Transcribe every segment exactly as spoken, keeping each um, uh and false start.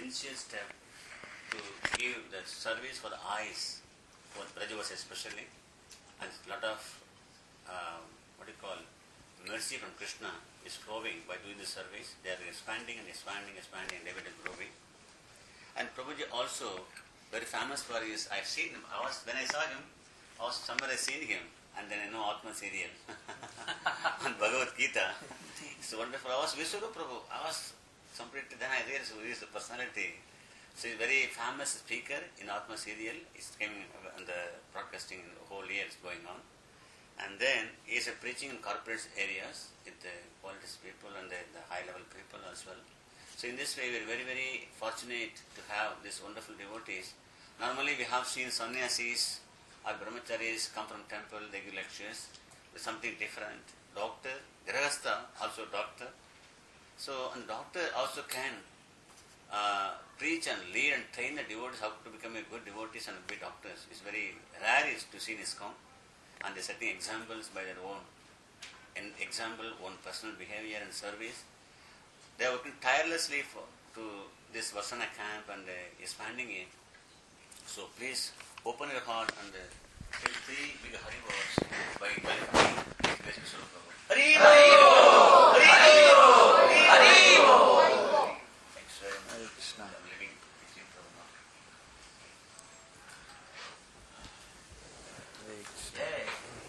sincere step to give the service for the eyes, for Brajavas especially, and a lot of uh, what do you call mercy from Krishna is flowing by doing this service. They are expanding and expanding, expanding, and David is growing. And Prabhuji also very famous for his. I've seen him. I was when I saw him, I was somewhere I seen him, and then I know Atma serial on Bhagavad Gita. It's wonderful. I was Vishwarup Prabhu. I was completely. Then I realized who is the personality. So he's a very famous speaker in Atma serial. It's coming on the broadcasting the whole year is going on. And then he is a preaching in corporate areas with the politics people and the, the high level people as well. So in this way we are very very fortunate to have these wonderful devotees. Normally we have seen sannyasis or brahmacharis come from temple, they give lectures with something different. Doctor, grahastha, also doctor. So and doctor also can uh, preach and lead and train the devotees how to become a good devotees and be doctors. It's very rare is to see in ISKCON. And they are setting examples by their own an example, own personal behavior and service. They are working tirelessly for to this Vasana camp and uh, expanding it. So please open your heart and uh, take three big Hari Bols by welcoming Vishnu Prabhu. Hari Bo! Hari Bo! Hari Bo! Thanks very much. Hare Krishna. I'm living Vishnu Prabhu now. Yay!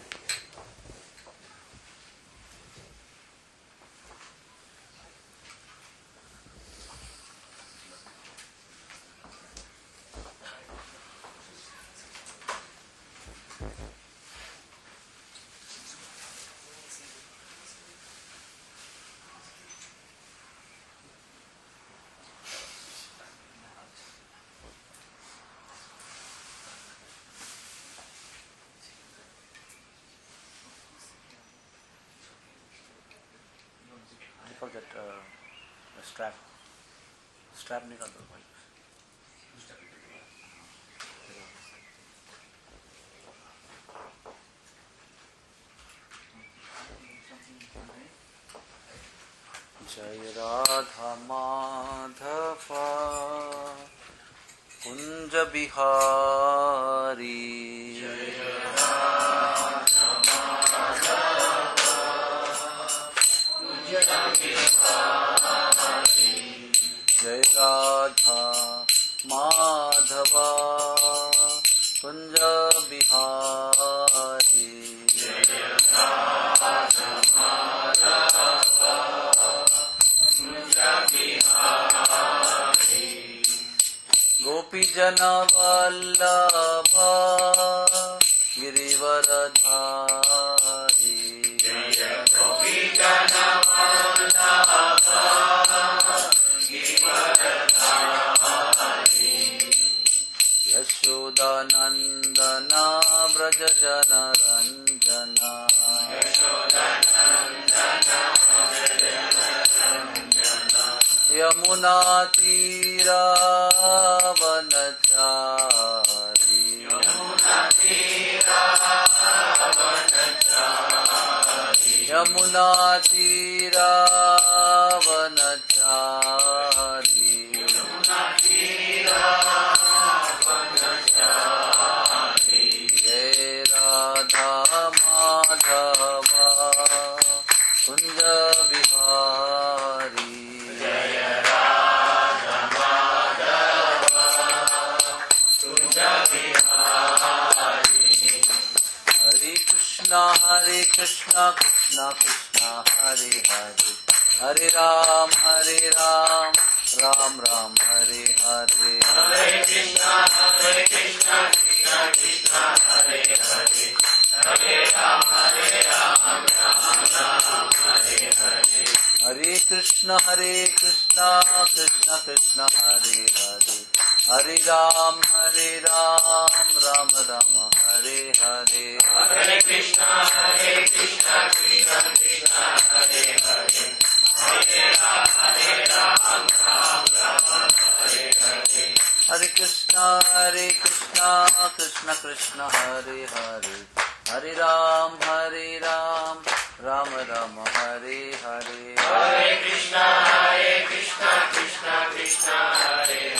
That uh, the strap, strap निकाल दो भाई. जय राधा माधवा कुंज बिहारी. जय राधा माधवा कुंज बिहारी. गोपी जन वल्लभ गिरिवरधारी. गोपी जन वल्लभ यशोदानंदना व्रज जन रंजना. यमुना तीरावनचारी. यमुना तीरावनचारी. जय राधा माधवा कुंज बिहारी. जय राधा माधवा कुंज बिहारी. हरे कृष्णा हरे कृष्णा कृष्णा कृष्णा हरे हरे. हरे राम हरे राम राम राम हरे हरे. हरे कृष्णा हरे कृष्णा कृष्णा कृष्णा हरे हरे. हरे राम हरे राम राम राम हरे हरे. हरे कृष्णा हरे कृष्णा कृष्णा कृष्णा हरे हरे. हरे राम हरे राम राम राम हरे हरे. हरे कृष्णा हरे कृष्णा कृष्णा कृष्णा हरे हरे. हरे राम हरे राम राम राम हरे हरे. हरे कृष्णा हरे कृष्णा कृष्णा कृष्णा हरे हरे. हरे राम हरे राम राम राम हरे हरे. हरे कृष्णा हरे कृष्णा कृष्णा कृष्णा हरे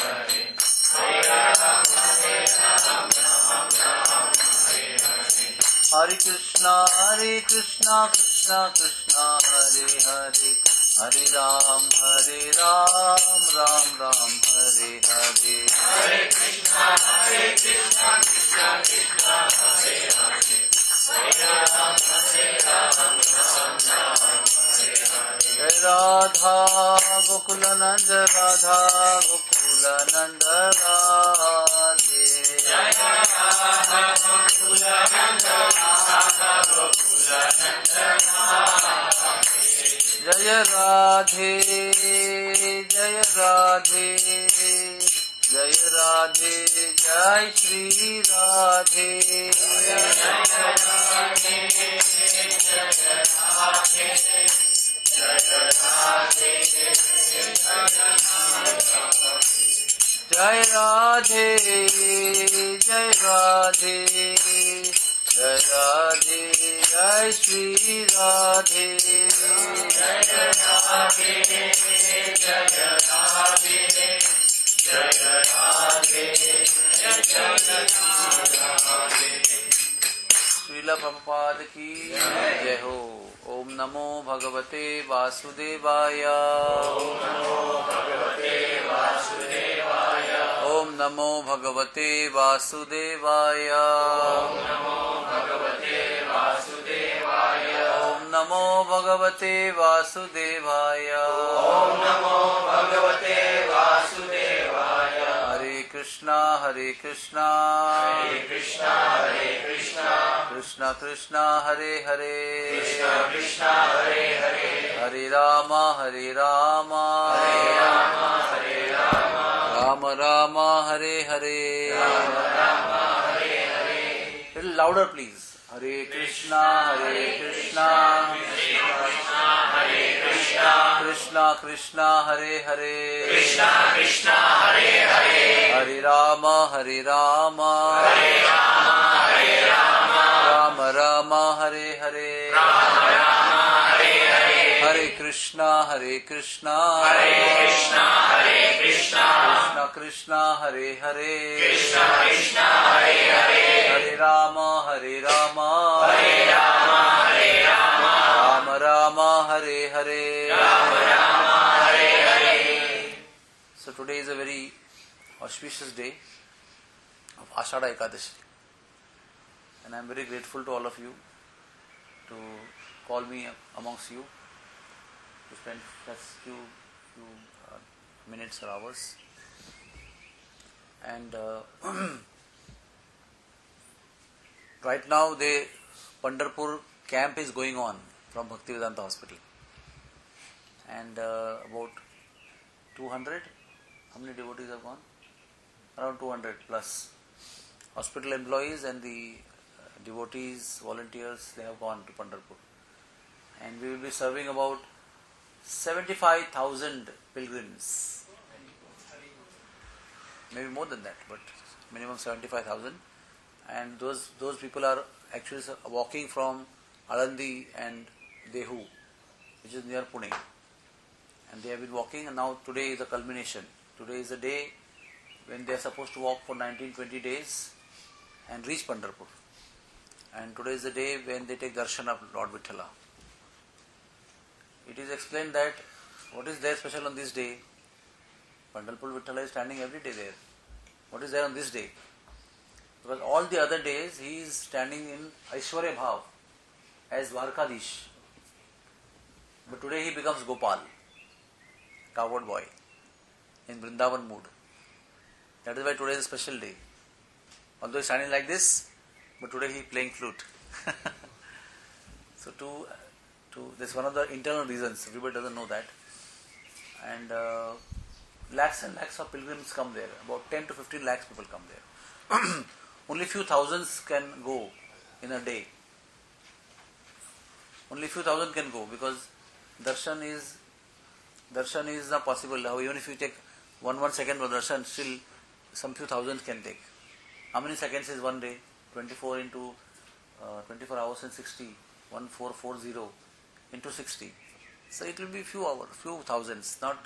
Hare Krishna, Hare Krishna, Krishna Krishna, Hare Hare, Hare Ram, Hare Ram, Ram Ram, Hare Hare. Hare Krishna, Hare Krishna, Krishna Krishna, Hare Hare, Hare Ram, Hare Ram, Ram Ram, Hare Hare. Jai Radha Gokula Nanda, Radha Gokula Nanda Radhe. Jai Radha Gokula Nanda, Radha Gokula Nanda Radhe. Jai Radhe, Jai Radhe, Jai Radhe, Jai Shri Radhe. Jai Radhe, Jai Radhe, Jai Radhe, Jai Radhe, Jai Radhe, Jai Radhe, Jai Shri Radhe. Jai Radhe, Jai Radhe, Jai Radhe, Jai Radhe. Srila Prabhupada ki jai ho. Om Namo Bhagavate Vasudevaya. Om Namo Bhagavate Vasudevaya. Om Namo Bhagavate Vasudevaya. Om Namo Bhagavate Vasudevaya. Om Namo Bhagavate Vasudevaya. Om Namo Bhagavate Vasudevaya. Hare Krishna, Hare Krishna, Hare Krishna, Hare Krishna, Krishna Krishna, Hare Hare, Krishna Krishna, Hare Hare, Hare Rama, Hare Rama, Hare Rama, Hare Rama, Rama Rama, Hare Hare, Rama Rama, Hare Hare. A little louder, please. Hare Krishna, Hare Krishna, Krishna Krishna, Hare Krishna, Krishna Krishna, Hare Hare, Krishna Krishna, Hare Hare, Hare Rama, Hare Rama, Hare Rama, Hare Rama, Rama Rama, Hare Hare, Rama Rama, Hare Hare, Hare Krishna, Hare Krishna, Hare Krishna, Hare Krishna, Krishna Krishna, Hare Hare, Krishna Krishna, Hare Hare, Hare Rama, Hare Rama, Hare Rama, Hare Rama, Rama Rama, Hare Hare, Rama Rama, Hare Hare. So today is a very auspicious day of Ashadha Ekadashi, and I am very grateful to all of you to call me amongst you to spend just few few uh, minutes or hours. And uh, right now the Pandharpur camp is going on from Bhaktivedanta Hospital, and uh, about two hundred, how many devotees have gone? Around two hundred plus hospital employees and the uh, devotees, volunteers, they have gone to Pandharpur, and we will be serving about seventy-five thousand pilgrims, maybe more than that, but minimum seventy-five thousand. And those those people are actually walking from Alandi and Dehu, which is near Pune, and they have been walking, and now today is the culmination. Today is the day when they are supposed to walk for nineteen to twenty days and reach Pandharpur, and today is the day when they take darshan of Lord Vithala. It is explained that what is there special on this day? Pandharpur Vithala is standing every day there. What is there on this day? Because all the other days he is standing in Aishwarya Bhav as Dwarkadish. But today he becomes Gopal, coward boy, in Vrindavan mood. That is why today is a special day. Although he is standing like this, but today he is playing flute. So to, to this is one of the internal reasons, everybody doesn't know that. And uh, lakhs and lakhs of pilgrims come there, about ten to fifteen lakhs people come there. Only few thousands can go in a day. Only few thousand can go because darshan is darshan is not possible. Even if you take one one second for darshan, still some few thousands can take. How many seconds is one day? twenty-four into uh, twenty-four hours and sixty. one four four zero into sixty. So it will be few hours, few thousands, not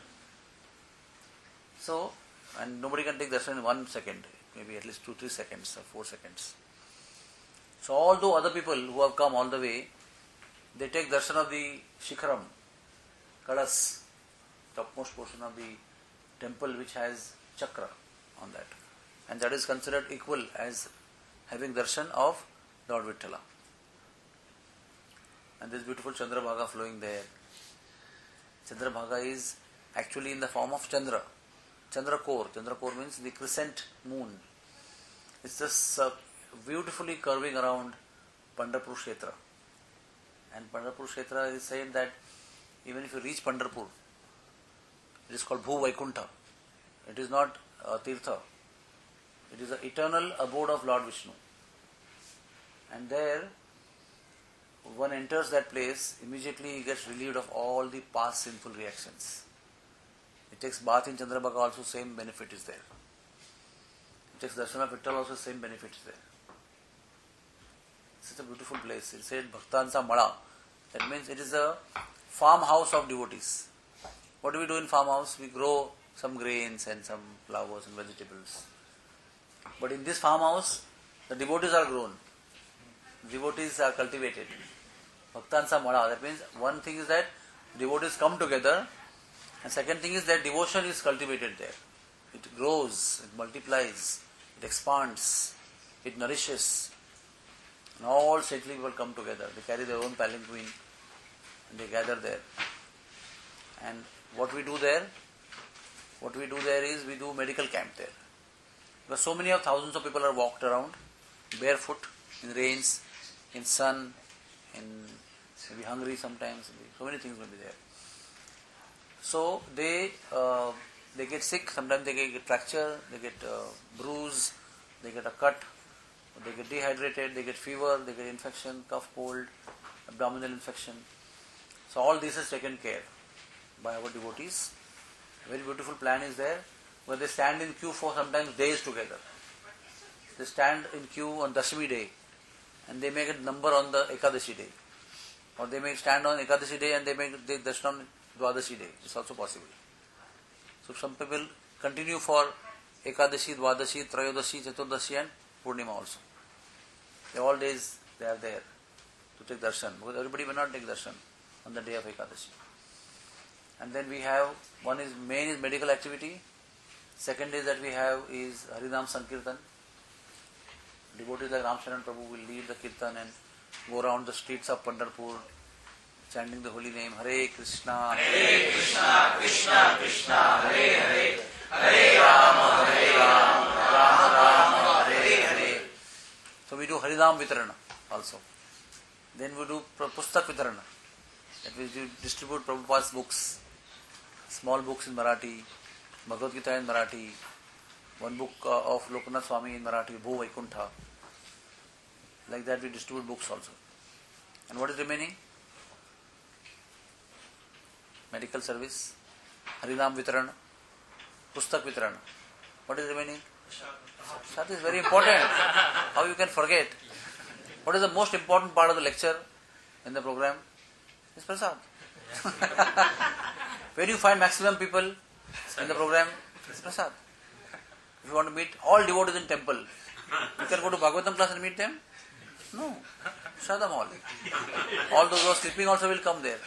so. And nobody can take darshan in one second. Maybe at least two, three seconds or four seconds. So although other people who have come all the way, they take darshan of the Shikharam, Kalas, topmost portion of the temple which has chakra on that. And that is considered equal as having darshan of Lord Vitthala. And this beautiful Chandrabhaga flowing there. Chandrabhaga is actually in the form of Chandra. Chandra core. Chandra core means the crescent moon. It's just uh, beautifully curving around Pandharpur Kshetra. And Pandharpur Kshetra is said that even if you reach Pandharpur, it is called Bhu Vaikuntha. It is not a Tirtha. It is the eternal abode of Lord Vishnu. And there, one enters that place, immediately he gets relieved of all the past sinful reactions. He takes bath in Chandrabhaga, also same benefit is there. He takes darshan of Vittal, also same benefit is there. It's such a beautiful place. It said Bhaktansa Mala. That means it is a farmhouse of devotees. What do we do in farmhouse? We grow some grains and some flowers and vegetables. But in this farmhouse, the devotees are grown. Devotees are cultivated. Bhaktansa Mala. That means one thing is that devotees come together, and second thing is that devotion is cultivated there. It grows, it multiplies, it expands, it nourishes. And all saintly people come together. They carry their own palanquin and they gather there. And what we do there? What we do there is we do medical camp there. Because so many of thousands of people are walked around barefoot, in rains, in sun, in maybe hungry sometimes. So many things will be there. So they uh, they get sick. Sometimes they get fracture, they get uh, bruise, they get a cut, they get dehydrated, they get fever, they get infection, cough, cold, abdominal infection. So all this is taken care by our devotees. A very beautiful plan is there, where they stand in queue for sometimes days together. They stand in queue on Dashami day, and they make a number on the Ekadashi day. Or they may stand on Ekadashi day and they make the darshan on Dwadashi day. It's also possible. So some people continue for Ekadashi, Dwadashi, Trayodashi, Chaturdashi and Purnima also. They all days they are there to take darshan, because everybody will not take darshan on the day of Ekadashi. And then we have, one is main is medical activity. Second is that we have is Harinam Sankirtan. Devotees like Ramcharan Prabhu will lead the kirtan and go around the streets of Pandharpur chanting the holy name Hare Krishna, Hare Krishna, Krishna Krishna, Hare Hare, Hare Rama, Hare Rama, Rama Rama, Hare Hare. So we do Harinam Vitarana also. Then we do Pustak Vitarana. That means we distribute Prabhupada's books, small books in Marathi, Bhagavad Gita in Marathi, one book uh, of Lokanath Swami in Marathi, Bhu Vaikuntha. Like that we distribute books also. And what is remaining? Medical service, Harinam Vitarana, Pustak Vitarana. What is remaining? That is very important. How you can forget? What is the most important part of the lecture in the program? Is prasad. Where do you find maximum people in the program? Is prasad. If you want to meet all devotees in temple, you can go to Bhagavatam class and meet them? No. Shradam all. All those who are sleeping also will come there.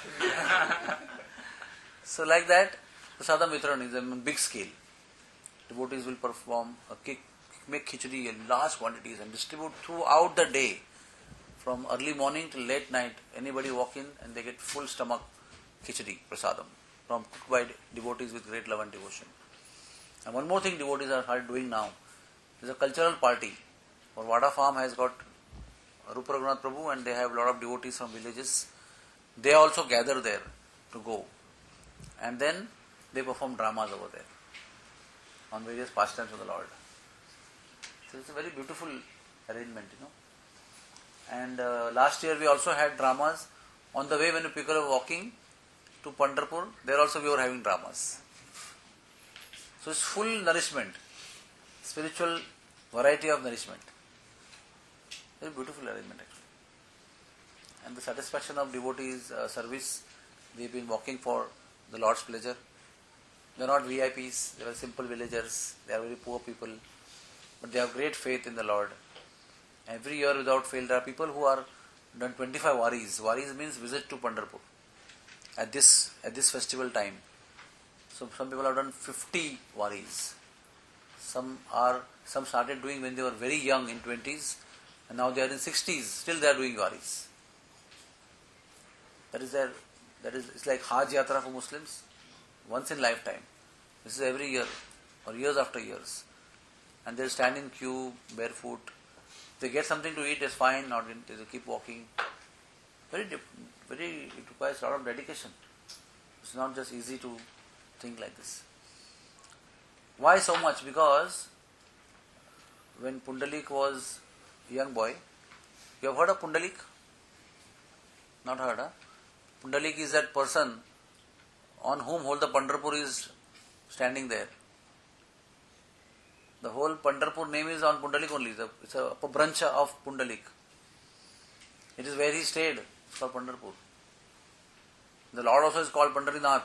So like that, Prasadam Vitran is a big scale. Devotees will perform, a kick, make khichdi in large quantities and distribute throughout the day. From early morning till late night, anybody walk in and they get full stomach khichdi, prasadam, from cooked by devotees with great love and devotion. And one more thing devotees are doing now is a cultural party. For Vada farm has got Rupa Raghunath Prabhu and they have a lot of devotees from villages. They also gather there to go. And then they perform dramas over there on various pastimes of the Lord. So it's a very beautiful arrangement, you know. And uh, last year we also had dramas. On the way when people are walking to Pandharpur, there also we were having dramas. So it's full nourishment, spiritual variety of nourishment. Very beautiful arrangement actually. And the satisfaction of devotees' uh, service, they've been walking for the Lord's pleasure. They are not V I Ps, they are simple villagers, they are very poor people, but they have great faith in the Lord. Every year without fail, there are people who are done twenty-five waris. Waris means visit to Pandharpur at this at this festival time. So some people have done fifty waris. Some are some started doing when they were very young in twenties, and now they are in sixties. Still they are doing waris. That is their that is it's like Hajj Yatra for Muslims, once in lifetime. This is every year or years after years, and they stand in queue barefoot. If they get something to eat, it's fine. Not in, they keep walking. Very, very. It requires a lot of dedication. It's not just easy to think like this. Why so much? Because when Pundalik was a young boy, you have heard of Pundalik? Not heard, huh? Pundalik is that person on whom whole the Pandharpur is standing there. The whole Pandharpur name is on Pundalik only. It's a, a branch of Pundalik. It is where he stayed. It's called Pandharpur. The Lord also is called Pandharinath,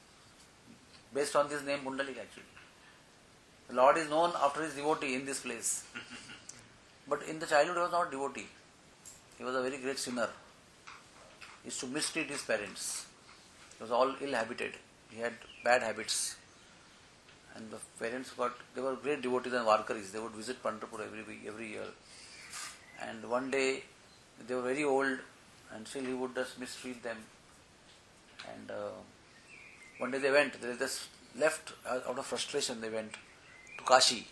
based on this name Pundalik actually. The Lord is known after his devotee in this place. But in the childhood he was not a devotee. He was a very great sinner. He used to mistreat his parents. He was all ill-habited. He had bad habits. And the parents got, they were great devotees and Varkaris. They would visit Pandharpur every week, every year. And one day, they were very old and still he would just mistreat them. And uh, one day they went, they just left out of frustration, they went to Kashi.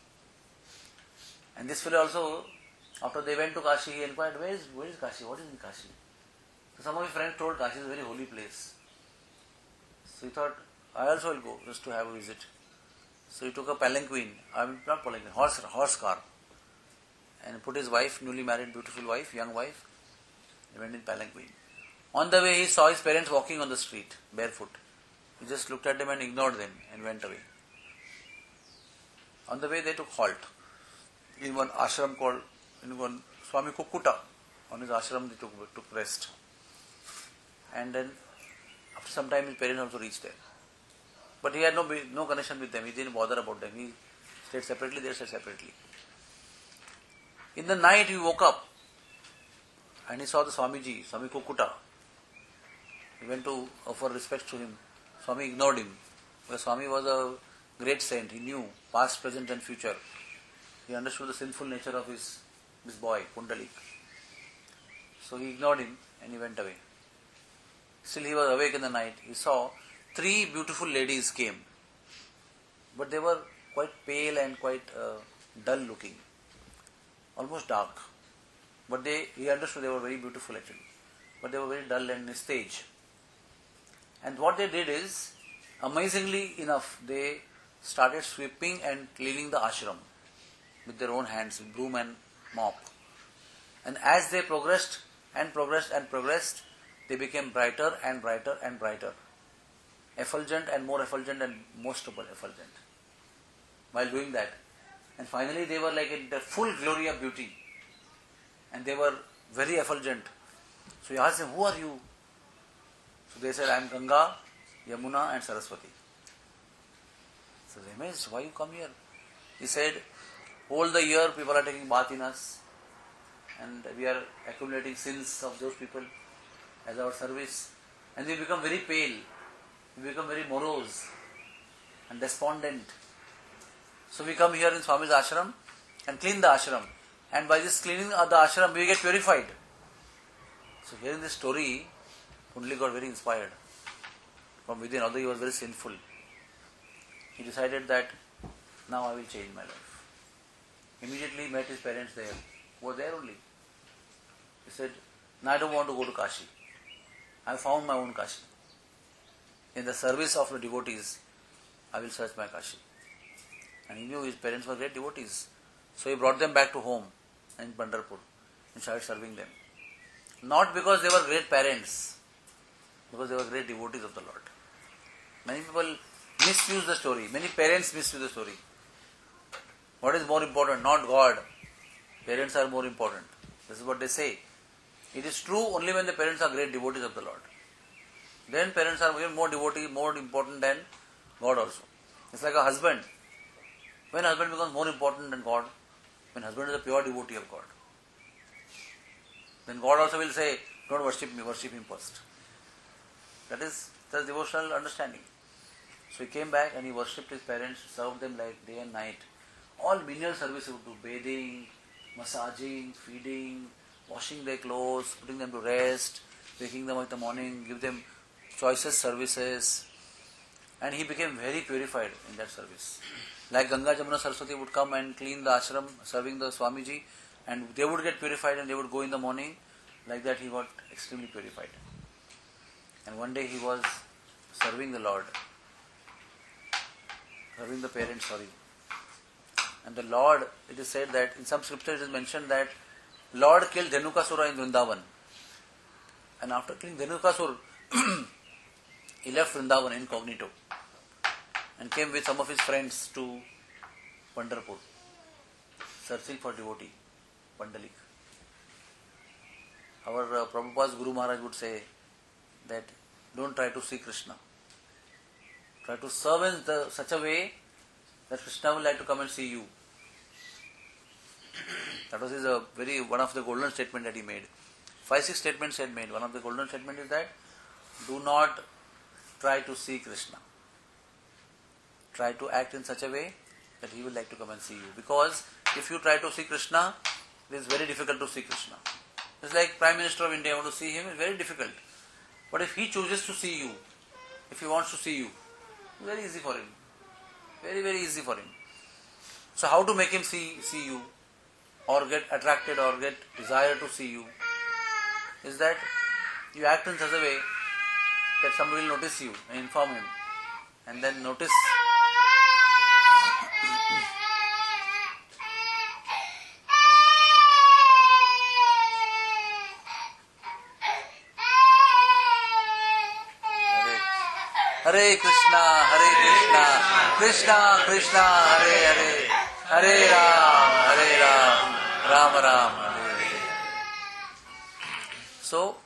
And this fellow also, after they went to Kashi, he inquired, where is, where is Kashi? What is in Kashi? So some of his friends told Kashi is a very holy place. So he thought, I also will go just to have a visit. So he took a palanquin, I mean not palanquin, horse, horse car, and put his wife, newly married, beautiful wife, young wife. He went in palanquin. On the way, he saw his parents walking on the street, barefoot. He just looked at them and ignored them and went away. On the way, they took halt in one ashram called, in one Swami Kukkuta. On his ashram, they took, took rest. And then, after some time, his parents also reached there. But he had no no connection with them. He didn't bother about them. He stayed separately, they stayed separately. In the night, he woke up and he saw the Swamiji, Swami Kukkuta. He went to offer respect to him. Swami ignored him. Because Swami was a great saint. He knew past, present and future. He understood the sinful nature of his, his boy, Pundalik. So he ignored him and he went away. Still he was awake in the night. He saw three beautiful ladies came. But they were quite pale and quite uh, dull looking. Almost dark. But they, he understood they were very beautiful actually. But they were very dull and nistage. And what they did is, amazingly enough, they started sweeping and cleaning the ashram with their own hands, with broom and mop. And as they progressed and progressed and progressed, they became brighter and brighter and brighter. Effulgent and more effulgent and most effulgent. While doing that. And finally they were like in the full glory of beauty. And they were very effulgent. So he asked them, who are you? So they said, I am Ganga, Yamuna and Saraswati. So they amazed, why you come here? He said, all the year people are taking bath in us. And we are accumulating sins of those people as our service. And we become very pale. We become very morose and despondent. So we come here in Swami's ashram and clean the ashram. And by this cleaning of the ashram, we get purified. So hearing this story, Pundalik got very inspired from within, although he was very sinful. He decided that now I will change my life. Immediately met his parents there, who were there only. He said, no, I don't want to go to Kashi. I found my own Kashi. In the service of the devotees, I will search my Kashi. And he knew his parents were great devotees. So he brought them back to home in Pandharpur and started serving them. Not because they were great parents, because they were great devotees of the Lord. Many people misuse the story. Many parents misuse the story. What is more important? Not God. Parents are more important. This is what they say. It is true only when the parents are great devotees of the Lord. Then parents are even more devotee, more important than God also. It's like a husband. When husband becomes more important than God, when husband is a pure devotee of God. then God also will say, don't worship me, worship him first. That is the devotional understanding. So he came back and he worshipped his parents, served them like day and night. All menial service he would do, bathing, massaging, feeding, washing their clothes, putting them to rest, waking them up in the morning, give them choicest services. And he became very purified in that service. Like Ganga, Jamuna, Saraswati would come and clean the ashram, serving the Swamiji, and they would get purified and they would go in the morning. Like that he got extremely purified. And one day he was serving the Lord, serving the parents, sorry. And the Lord, it is said that in some scriptures it is mentioned that Lord killed Dhenukasura in Vrindavan. And after killing Dhenukasura, he left Vrindavan incognito and came with some of his friends to Pandharpur, searching for devotee, Pandalik. Our uh, Prabhupada's Guru Maharaj would say that don't try to see Krishna. Try to serve in the, such a way that Krishna will like to come and see you. That was his uh, very one of the golden statement that he made. Five, six statements he had made. One of the golden statement is that do not try to see Krishna. Try to act in such a way that he will like to come and see you. Because if you try to see Krishna, it is very difficult to see Krishna. It's like Prime Minister of India, want to see him, it's very difficult. But if he chooses to see you, if he wants to see you, it's very easy for him. Very, very easy for him. So how to make him see see you or get attracted or get desire to see you is that you act in such a way that somebody will notice you and inform him. And then notice Hare Krishna, Hare Krishna, Krishna Krishna, Hare Hare, Hare Ram, Hare Ram, Ram Ram, Hare Hare. So,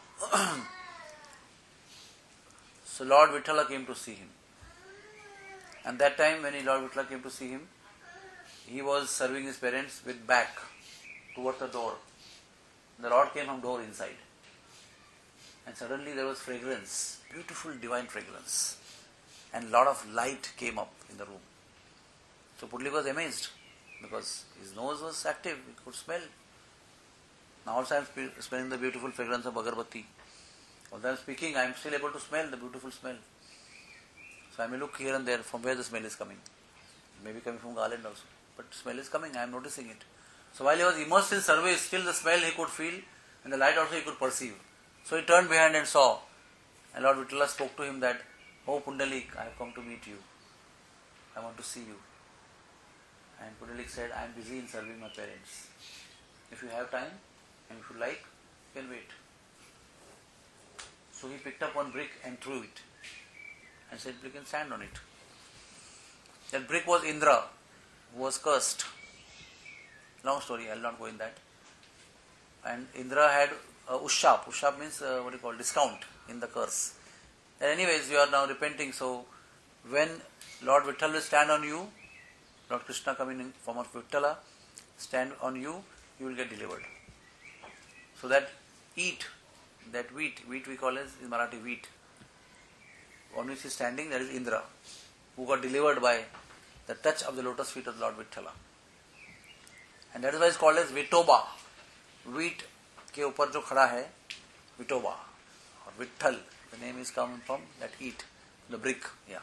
so Lord Vithala came to see him. And that time when Lord Vithala came to see him, he was serving his parents with back towards the door. The Lord came from door inside. And suddenly there was fragrance, beautiful divine fragrance. And lot of light came up in the room. So Pundalik was amazed because his nose was active, he could smell. Now also I am smelling the beautiful fragrance of agarbatti. Although I am speaking, I am still able to smell the beautiful smell. So I may look here and there from where the smell is coming. It may be coming from garland also. But smell is coming, I am noticing it. So while he was immersed in service, still the smell he could feel and the light also he could perceive. So he turned behind and saw. And Lord Vithala spoke to him that, "Oh Pundalik, I have come to meet you. I want to see you." And Pundalik said, "I am busy in serving my parents. If you have time and if you like, you can wait." So he picked up one brick and threw it and said, "You can stand on it." That brick was Indra, who was cursed. Long story, I will not go in that. And Indra had uh, Ushap. Ushap means uh, what you call discount in the curse. And anyways, you are now repenting, so when Lord Vithala will stand on you, Lord Krishna coming in form of Vithala, stand on you, you will get delivered. So that eat, that wheat, wheat we call as in Marathi wheat, on which he is standing, that is Indra, who got delivered by the touch of the lotus feet of Lord Vithala. And that is why it is called as Vitoba. Wheat के ऊपर जो खड़ा है विटोबा और Vitthal, the name is coming from that eat, the brick, yeah.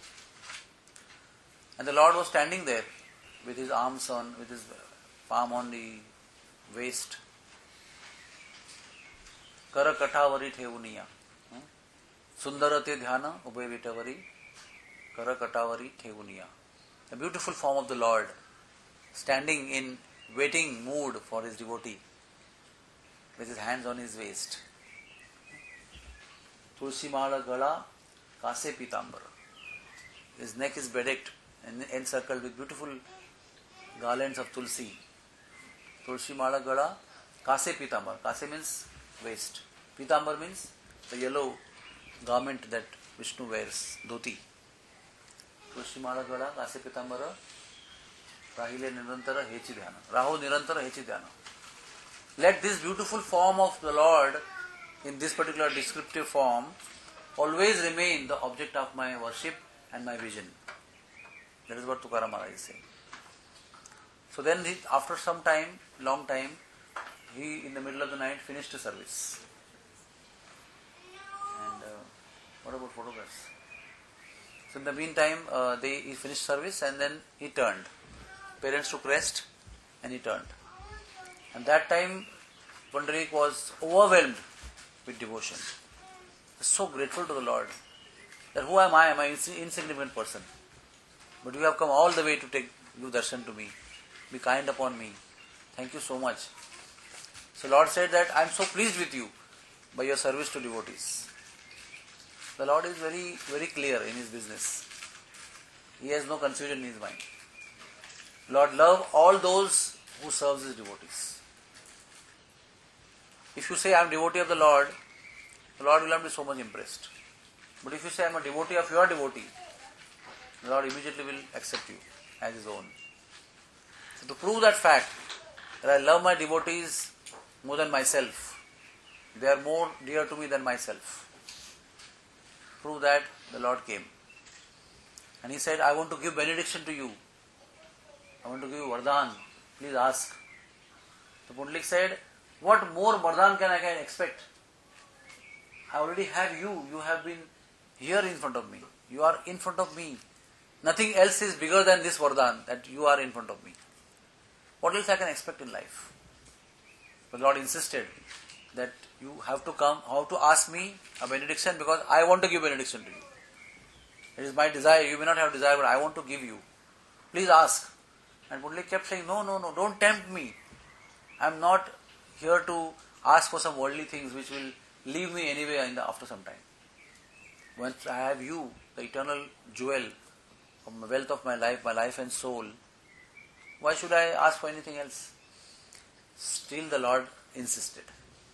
And the Lord was standing there with his arms on, with his palm on the waist. Kara katavari thevuniya, sundarate dhyana ubhay vitavari, kara katavari thevuniya. A beautiful form of the Lord, standing in waiting mood for his devotee, with his hands on his waist. Tulsi mala gala kase pitambara. His neck is bedecked and encircled with beautiful garlands of tulsi. Tulsi mala gala kase pitambara. Kase means waist. Pitambar means the yellow garment that Vishnu wears, dhoti. Tulsi mala gala kase pitambara. Rahile nirantara hechi dhyana. Raho nirantara hechi dhyana. let this beautiful form of the Lord, in this particular descriptive form, always remain the object of my worship and my vision. That is what Tukaram Maharaj is saying. So then, he, after some time, long time, he in the middle of the night finished the service. And uh, what about photographs? So in the meantime, uh, they he finished service and then he turned. Parents took rest and he turned. And that time, Pundarik was overwhelmed with devotion. He was so grateful to the Lord that who am I? Am I an insignificant person? But you have come all the way to take give darshan to me. Be kind upon me. Thank you so much. So Lord said that I am so pleased with you by your service to devotees. The Lord is very, very clear in His business. He has no confusion in His mind. Lord love all those who serves His devotees. If you say I am devotee of the Lord, the Lord will not be so much impressed. But if you say I am a devotee of your devotee, the Lord immediately will accept you as His own. So to prove that fact, that I love my devotees more than myself, they are more dear to me than myself. Prove that, the Lord came. And He said, I want to give benediction to you. I want to give you Vardhan. Please ask. So Pundalik said, what more Vardhan can I can expect? I already have you. You have been here in front of me. You are in front of me. Nothing else is bigger than this Vardhan, that you are in front of me. What else I can expect in life? The Lord insisted that you have to come, how to ask me a benediction, because I want to give benediction to you. It is my desire. You may not have desire, but I want to give you. Please ask. And Pundalik kept saying, no, no, no, don't tempt me. I am not here to ask for some worldly things which will leave me anyway in the, after some time. Once I have you, the eternal jewel of the wealth of my life, my life and soul, why should I ask for anything else? Still the Lord insisted.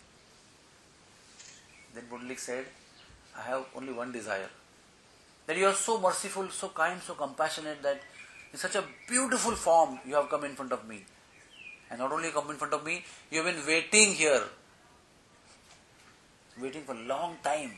Then Pundalik said, I have only one desire. That you are so merciful, so kind, so compassionate, that in such a beautiful form you have come in front of me. And not only come in front of me, you have been waiting here. Waiting for a long time.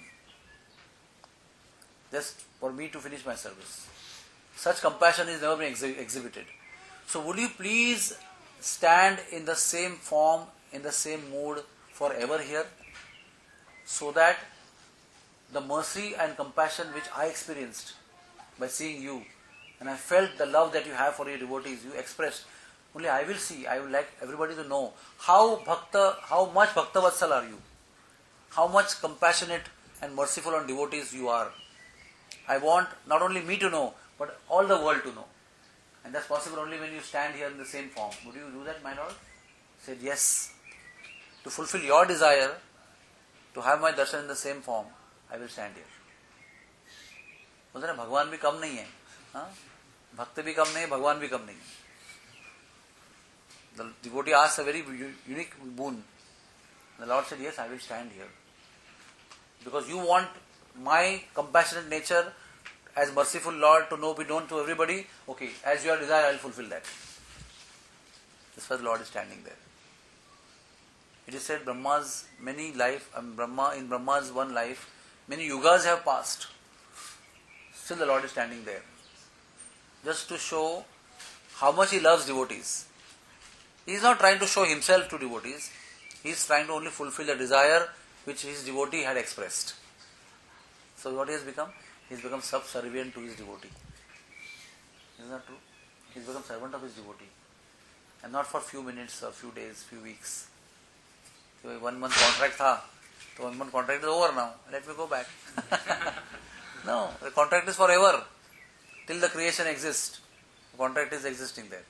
Just for me to finish my service. Such compassion is never been exhi- exhibited. So would you please stand in the same form, in the same mood forever here? So that the mercy and compassion which I experienced by seeing you, and I felt the love that you have for your devotees, you expressed, only I will see, I would like everybody to know how bhakta, how much bhakta vatsal are you, how much compassionate and merciful on devotees you are. I want not only me to know, but all the world to know. And that's possible only when you stand here in the same form. Would you do that, my Lord? He said, yes. To fulfill your desire, to have my darshan in the same form, I will stand here. बोलते ना भगवान भी कम नहीं है, हाँ? भक्त भी कम नहीं है, भगवान भी कम नहीं है. The devotee asked a very unique boon. The Lord said, yes, I will stand here. Because you want my compassionate nature as merciful Lord to know, be known to everybody. Okay, as your desire, I will fulfill that. That's why the Lord is standing there. It is said Brahma's many life, um, Brahma in Brahma's one life, many yugas have passed. Still the Lord is standing there. Just to show how much He loves devotees. He is not trying to show Himself to devotees. He is trying to only fulfill the desire which His devotee had expressed. So what He has become? He has become subservient to His devotee. Isn't that true? He has become servant of His devotee. And not for few minutes or few days, few weeks. So one month contract tha, so one month contract is over now. Let me go back. No, the contract is forever. Till the creation exists. The contract is existing there.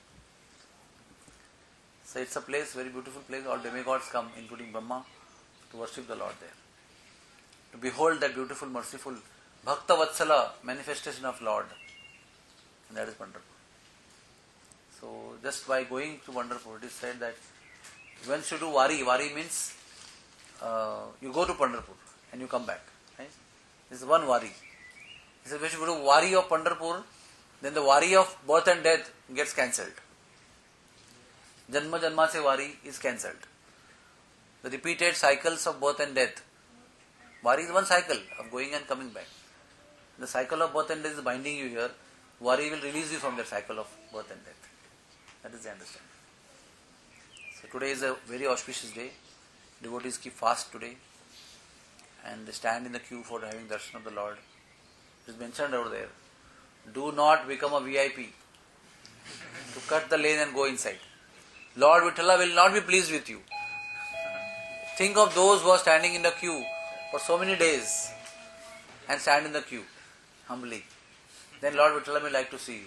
So it's a place, very beautiful place. All demigods come, including Brahma, to worship the Lord there. To behold that beautiful, merciful Bhakta Vatsala manifestation of Lord. And that is Pandharpur. So just by going to Pandharpur, it is said that when you do Wari, Wari means uh, you go to Pandharpur and you come back. Right? This is one Wari. He said when you do Wari of Pandharpur, then the Wari of birth and death gets cancelled. Janma Janma se Wari is cancelled. the repeated cycles of birth and death. Worry is one cycle of going and coming back. The cycle of birth and death is binding you here. Worry will release you from that cycle of birth and death. That is the understanding. So today is a very auspicious day. Devotees keep fast today and they stand in the queue for having darshan of the Lord. It is mentioned over there. Do not become a V I P to cut the lane and go inside. Lord Vithala will not be pleased with you. Think of those who are standing in the queue for so many days and stand in the queue humbly. Then Lord Vithala may like to see you.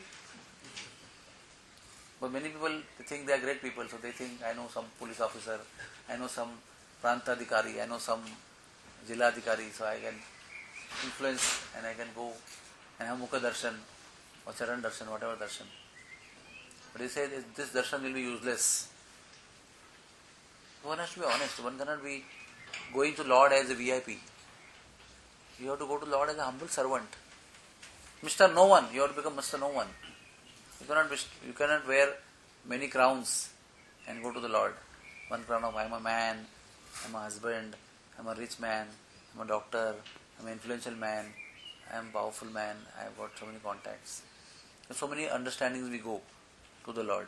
But many people they think they are great people, so they think, I know some police officer, I know some Pranta Adhikari, I know some Jila Adhikari, so I can influence and I can go and have Mukha Darshan or Charan Darshan, whatever Darshan. But he said this Darshan will be useless. One has to be honest, one cannot be going to Lord as a V I P. You have to go to Lord as a humble servant. Mister No One, you have to become Mister No One. You cannot be, you cannot wear many crowns and go to the Lord. One crown of I am a man, I am a husband, I am a rich man, I am a doctor, I am an influential man, I am a powerful man, I have got so many contacts. There's so many understandings we go to the Lord.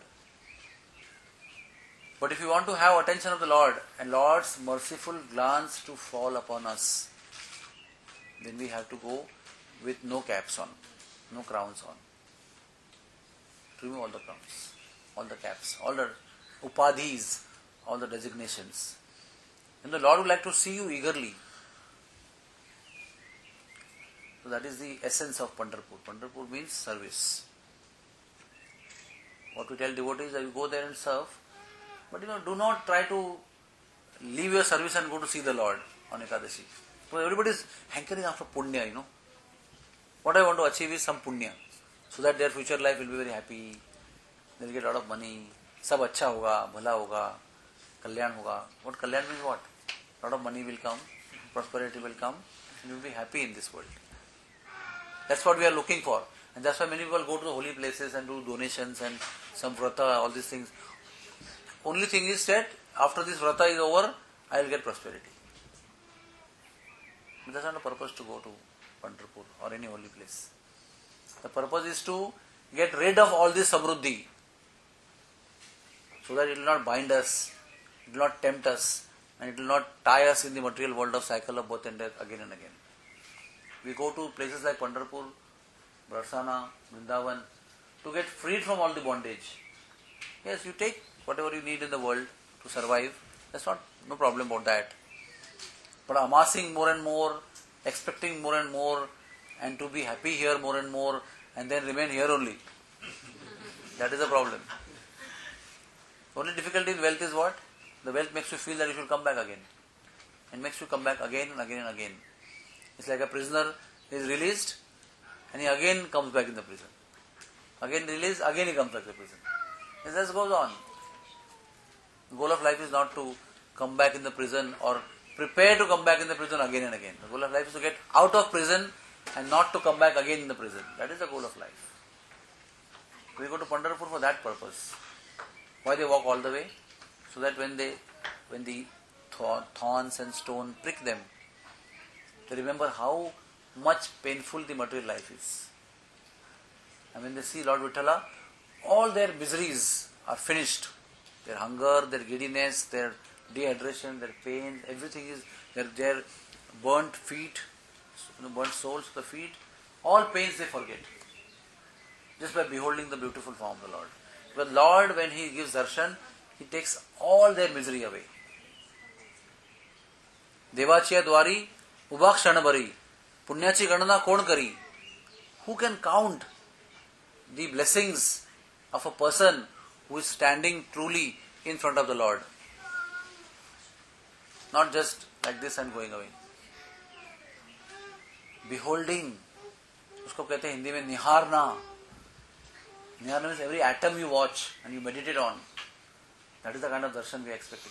But if you want to have attention of the Lord and Lord's merciful glance to fall upon us, then we have to go with no caps on, no crowns on. Remove all the crowns, all the caps, all the upadhis, all the designations. And the Lord would like to see you eagerly. So that is the essence of Pandharpur. Pandharpur means service. What we tell devotees is that you go there and serve, but you know, do not try to leave your service and go to see the Lord on Ekadashi. So everybody is hankering after punya, you know. What I want to achieve is some punya, so that their future life will be very happy, they will get a lot of money, sab अच्छा होगा, भला होगा, कल्याण होगा. What Kalyan means what? A lot of money will come, prosperity will come, and you will be happy in this world. That's what we are looking for. And that's why many people go to the holy places and do donations and some vrata, all these things. Only thing is that after this vrata is over, I will get prosperity. But that's not the purpose to go to Pandharpur or any holy place. The purpose is to get rid of all this samruddhi, so that it will not bind us, it will not tempt us, and it will not tie us in the material world of cycle of birth and death again and again. We go to places like Pandharpur, Barsana, Vrindavan to get freed from all the bondage. Yes, you take whatever you need in the world to survive. That's not, no problem about that. But amassing more and more, expecting more and more, and to be happy here more and more, and then remain here only. That is the problem. The only difficulty in wealth is what? The wealth makes you feel that you should come back again. And makes you come back again and again and again. It's like a prisoner is released and he again comes back in the prison. Again released, again he comes back to the prison. It just goes on. The goal of life is not to come back in the prison or prepare to come back in the prison again and again. The goal of life is to get out of prison and not to come back again in the prison. That is the goal of life. We go to Pandharpur for that purpose. Why they walk all the way? So that when they, when the thorns and stone prick them, they remember how much painful the material life is. And when they see Lord Vithala, all their miseries are finished. Their hunger, their giddiness, their dehydration, their pain, everything is, their, their burnt feet, you know, burnt soles, the feet, all pains they forget. Just by beholding the beautiful form of the Lord. But Lord, when He gives darshan, He takes all their misery away. Devachiya dwari, ubha kshanabari, punyachi ganana kon kari. Who can count the blessings of a person who is standing truly in front of the Lord? Not just like this and going away. Beholding, उसको कहते हैं हिंदी में निहारना. Niharna means every atom you watch and you meditate on. That is the kind of darshan we are expecting.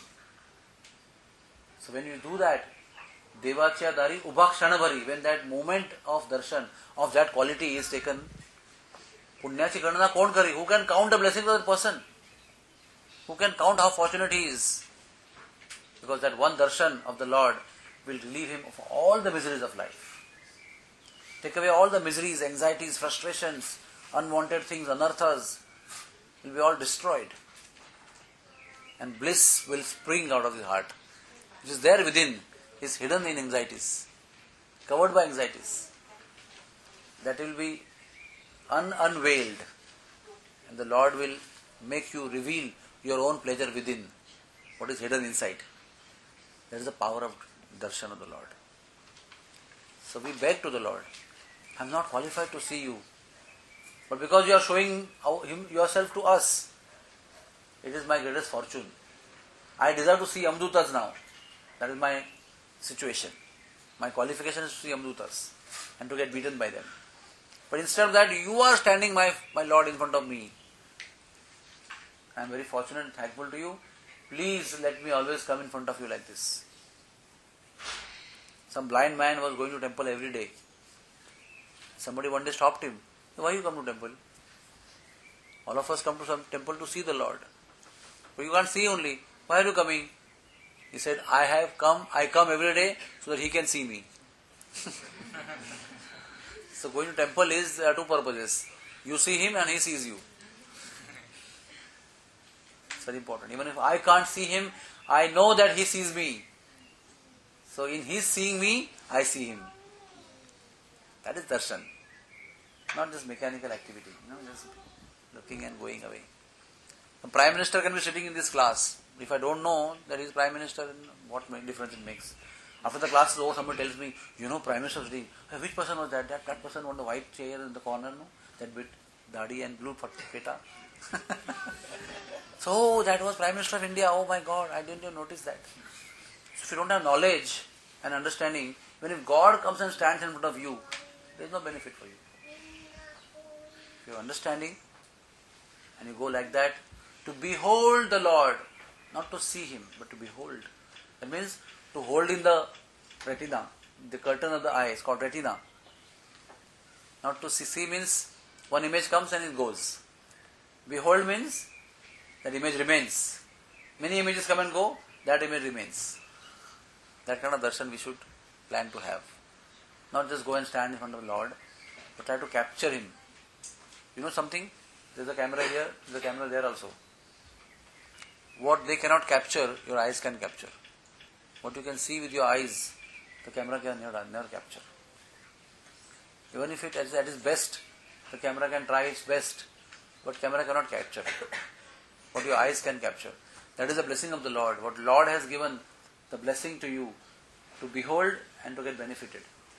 So when you do that, Devachiya Dari Ubha Kshanabhari, when that moment of darshan, of that quality is taken, Punyachi Ganana Kon Kari, who can count the blessings of that person? Who can count how fortunate he is? because that one darshan of the Lord will relieve him of all the miseries of life. Take away all the miseries, anxieties, frustrations, unwanted things, anarthas, will be all destroyed. And bliss will spring out of his heart, which is there within, is hidden in anxieties, covered by anxieties. That will be un- unveiled, and the Lord will make you reveal your own pleasure within, what is hidden inside. That is the power of darshan of the Lord. So we beg to the Lord, I am not qualified to see you, but because you are showing him yourself to us, it is my greatest fortune. I desire to see Yamdutas now. That is my situation. My qualification is to see Yamdutas and to get beaten by them. But instead of that, you are standing, my, my Lord, in front of me. I am very fortunate and thankful to you. Please let me always come in front of you like this. Some blind man was going to temple every day. Somebody one day stopped him. Why you come to temple? All of us come to some temple to see the Lord. But you can't see only. Why are you coming? He said, I have come, I come every day so that he can see me. So going to temple is, there are two purposes. You see him and he sees you. It's very important. Even if I can't see him, I know that he sees me. So in his seeing me, I see him. That is darshan. Not just mechanical activity, you know, just looking and going away. The Prime Minister can be sitting in this class. If I don't know that he is Prime Minister, what difference it makes? After the class is over, somebody tells me, you know, Prime Minister was sitting. Hey, which person was that? That that person on the white chair in the corner, no? That bit, dadi and blue peta. So that was Prime Minister of India. Oh my God, I didn't even notice that. So if you don't have knowledge and understanding, when if God comes and stands in front of you, there is no benefit for you. If you have understanding and you go like that, to behold the Lord, not to see Him, but to behold. That means to hold in the retina, the curtain of the eye is called retina. Not to see, see means one image comes and it goes. Behold means that image remains. Many images come and go, that image remains. That kind of darshan we should plan to have. Not just go and stand in front of the Lord, but try to capture Him. You know something? There is a camera here, there is a camera there also. What they cannot capture, your eyes can capture. What you can see with your eyes, the camera can never, never capture. Even if it is at its best, the camera can try its best, but camera cannot capture what your eyes can capture. That is the blessing of the Lord. What Lord has given, the blessing to you, to behold and to get benefited.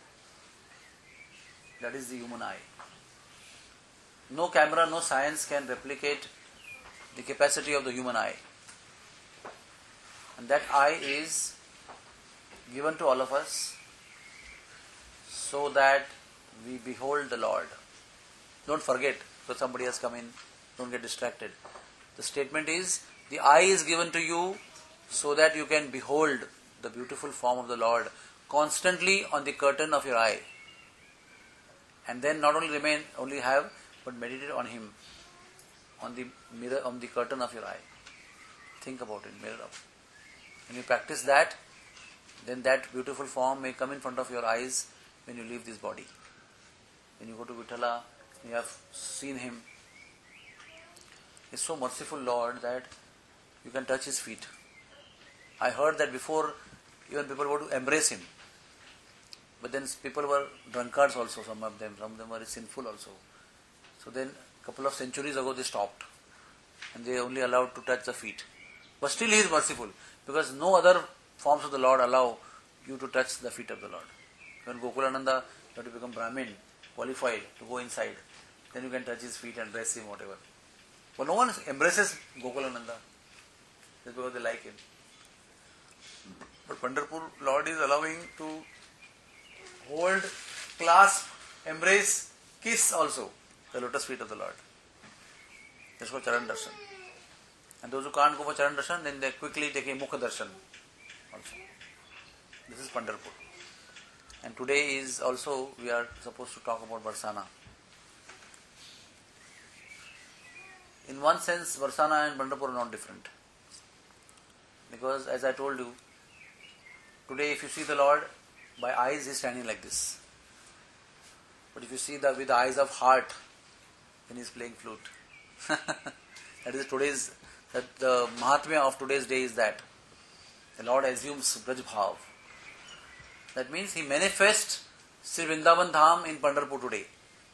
That is the human eye. No camera, no science can replicate the capacity of the human eye. And that eye is given to all of us so that we behold the Lord. Don't forget, because somebody has come in, don't get distracted. The statement is, the eye is given to you so that you can behold the beautiful form of the Lord constantly on the curtain of your eye. And then not only remain, only have, but meditate on Him, on the mirror, on the curtain of your eye. Think about it, mirror up. When you practice that, then that beautiful form may come in front of your eyes when you leave this body. When you go to Vithala, you have seen Him. He is so merciful Lord that you can touch His feet. I heard that before even people were to embrace Him. But then people were drunkards also, some of them. Some of them were sinful also. So then a couple of centuries ago they stopped. And they only allowed to touch the feet. But still He is merciful. Because no other forms of the Lord allow you to touch the feet of the Lord. When Gokulananda, you have to become Brahmin, qualified to go inside. Then you can touch his feet and bless him, whatever. But no one embraces Gokulananda. Just because they like him. But Pandharpur Lord is allowing to hold, clasp, embrace, kiss also the lotus feet of the Lord. That's called Charan Darshan. And those who can't go for Charan Darshan, then they quickly take a Mukha Darshan also. This is Pandharpur. And today is also, we are supposed to talk about Barsana. In one sense, Barsana and Pandharpur are not different. Because as I told you, Today if you see the Lord, by eyes he is standing like this. But if you see the with the eyes of heart, then he is playing flute. That is today's, that the Mahatmya of today's day is that. The Lord assumes Braj Bhav. That means he manifests Sri Vrindavan Dham in Pandharpur today.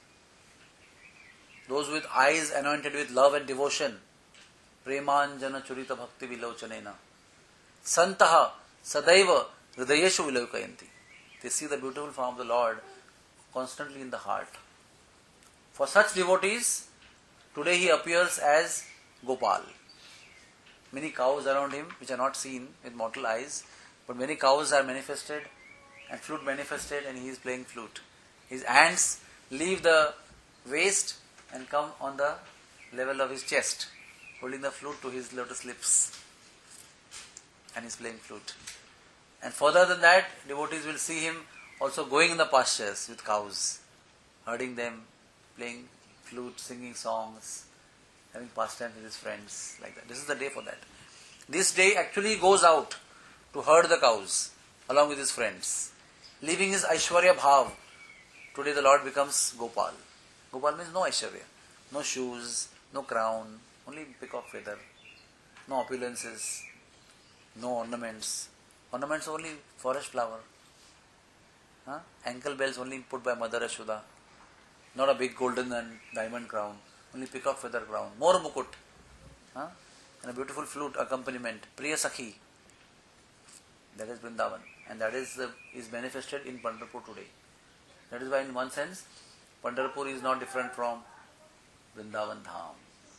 Those with eyes anointed with love and devotion, Premanjana Churita Bhakti Vilochanena, Santaha Sadaiva Hridayeshu Vilokayanti. They see the beautiful form of the Lord constantly in the heart. For such devotees, today he appears as Gopal. Many cows around him which are not seen with mortal eyes, but many cows are manifested and flute manifested, and he is playing flute. His hands leave the waist and come on the level of his chest, holding the flute to his lotus lips, and he is playing flute. And further than that, devotees will see him also going in the pastures with cows, herding them, playing flute, singing songs, having pastime with his friends, like that. This is the day for that. This day actually goes out to herd the cows along with his friends, leaving his Aishwarya Bhav. Today the Lord becomes Gopal. Gopal means no Aishwarya, no shoes, no crown, only peacock feather, no opulences, no ornaments. Ornaments only forest flower. Huh? Ankle bells only put by Mother Ashoda. Not a big golden and diamond crown, only peacock feather crown. More mukut. Huh? And a beautiful flute accompaniment. Priya Sakhi. That is Vrindavan. And that is uh, is manifested in Pandharpur today. That is why in one sense, Pandharpur is not different from Vrindavan Dham.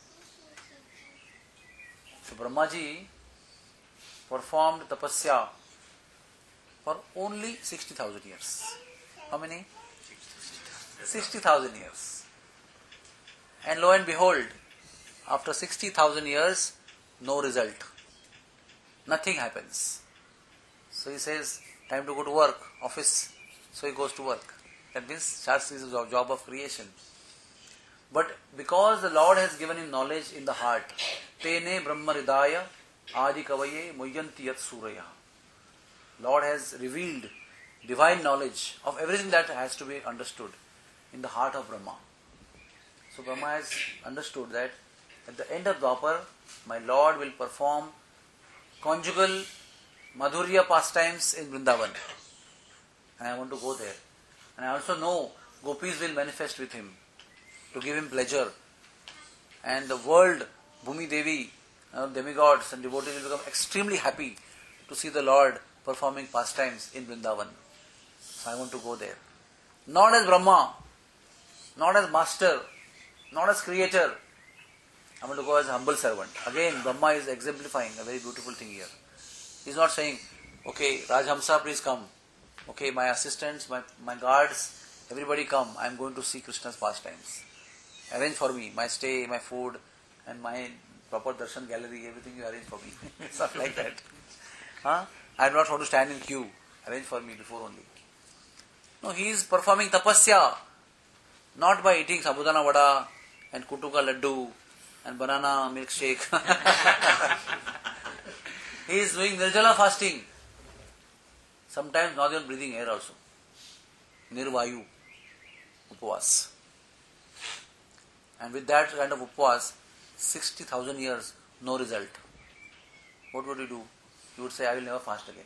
So Brahmaji performed tapasya for only sixty thousand years. How many? sixty thousand years. And lo and behold, after sixty thousand years, no result. Nothing happens. So he says, time to go to work, office. So he goes to work. That means starts his job of creation. But because the Lord has given him knowledge in the heart, Tene Brahma Hridaya Adi Kavaye Muyyanti Yat Suraya. Lord has revealed divine knowledge of everything that has to be understood in the heart of Brahma. So Brahma has understood that at the end of Dwapar, my Lord will perform conjugal Madhurya pastimes in Vrindavan. And I want to go there. And I also know gopis will manifest with him to give him pleasure. And the world, Bhumi Devi, uh, demigods and devotees will become extremely happy to see the Lord performing pastimes in Vrindavan. So I want to go there. Not as Brahma, not as master, not as creator. I want to go as a humble servant. Again, Brahma is exemplifying a very beautiful thing here. He is not saying, okay, Rajhamsa, please come. Okay, my assistants, my, my guards, everybody come. I am going to see Krishna's pastimes. Arrange for me my stay, my food, and my proper darshan gallery, everything you arrange for me. It's not like that. Huh? I do not want to stand in queue. Arrange for me before only. No, he is performing tapasya, not by eating sabudana vada and kutuka laddu and banana milkshake. He is doing nirjala fasting. Sometimes not even breathing air also. Nirvayu. Upavas. And with that kind of upavas, sixty thousand years, no result. What would you do? You would say, I will never fast again.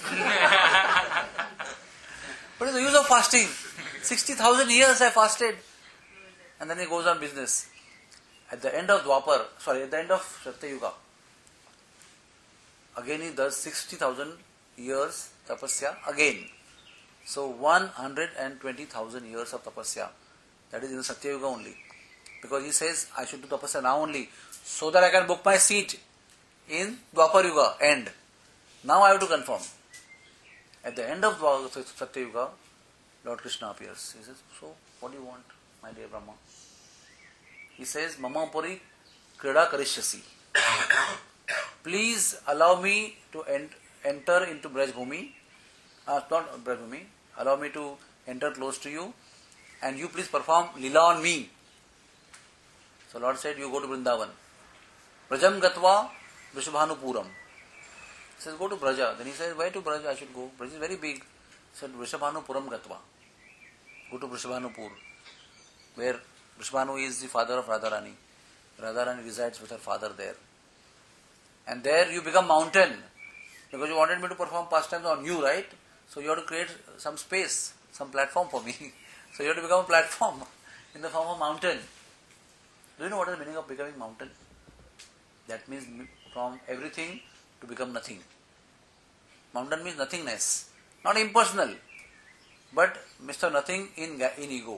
What is the use of fasting? sixty thousand years I fasted. And then he goes on business. At the end of Dwapar, sorry, at the end of Satyayuga, again he does sixty thousand years tapasya again. So one hundred twenty thousand years of tapasya. That is in the Satyayuga only. Because he says, I should do tapasya now only, so that I can book my seat in Dwapar Yuga, end. Now I have to confirm. At the end of Satyayuga, Lord Krishna appears. He says, so what do you want, my dear Brahma? He says, Mama Puri Krida Karishyasi. Please allow me to ent- enter into Braj Bhumi, uh, not Braj Bhumi, allow me to enter close to you, and you please perform Lila on me. So Lord said, you go to Vrindavan. Brajam Gatva Vrishabhanupuram. He says, go to Braja. Then he says, why to Braja I should go? Braja is very big. He said, Vrishabhanupuram Gatva. Go to Vrishabhanupur, where Vrishabhanu is the father of Radharani. Radharani resides with her father there. And there you become mountain. Because you wanted me to perform pastimes on you, right? So you have to create some space, some platform for me. So you have to become a platform in the form of mountain. Do you know what is the meaning of becoming mountain? That means from everything to become nothing. Mountain means nothingness. Not impersonal, but Mister Nothing in, in ego.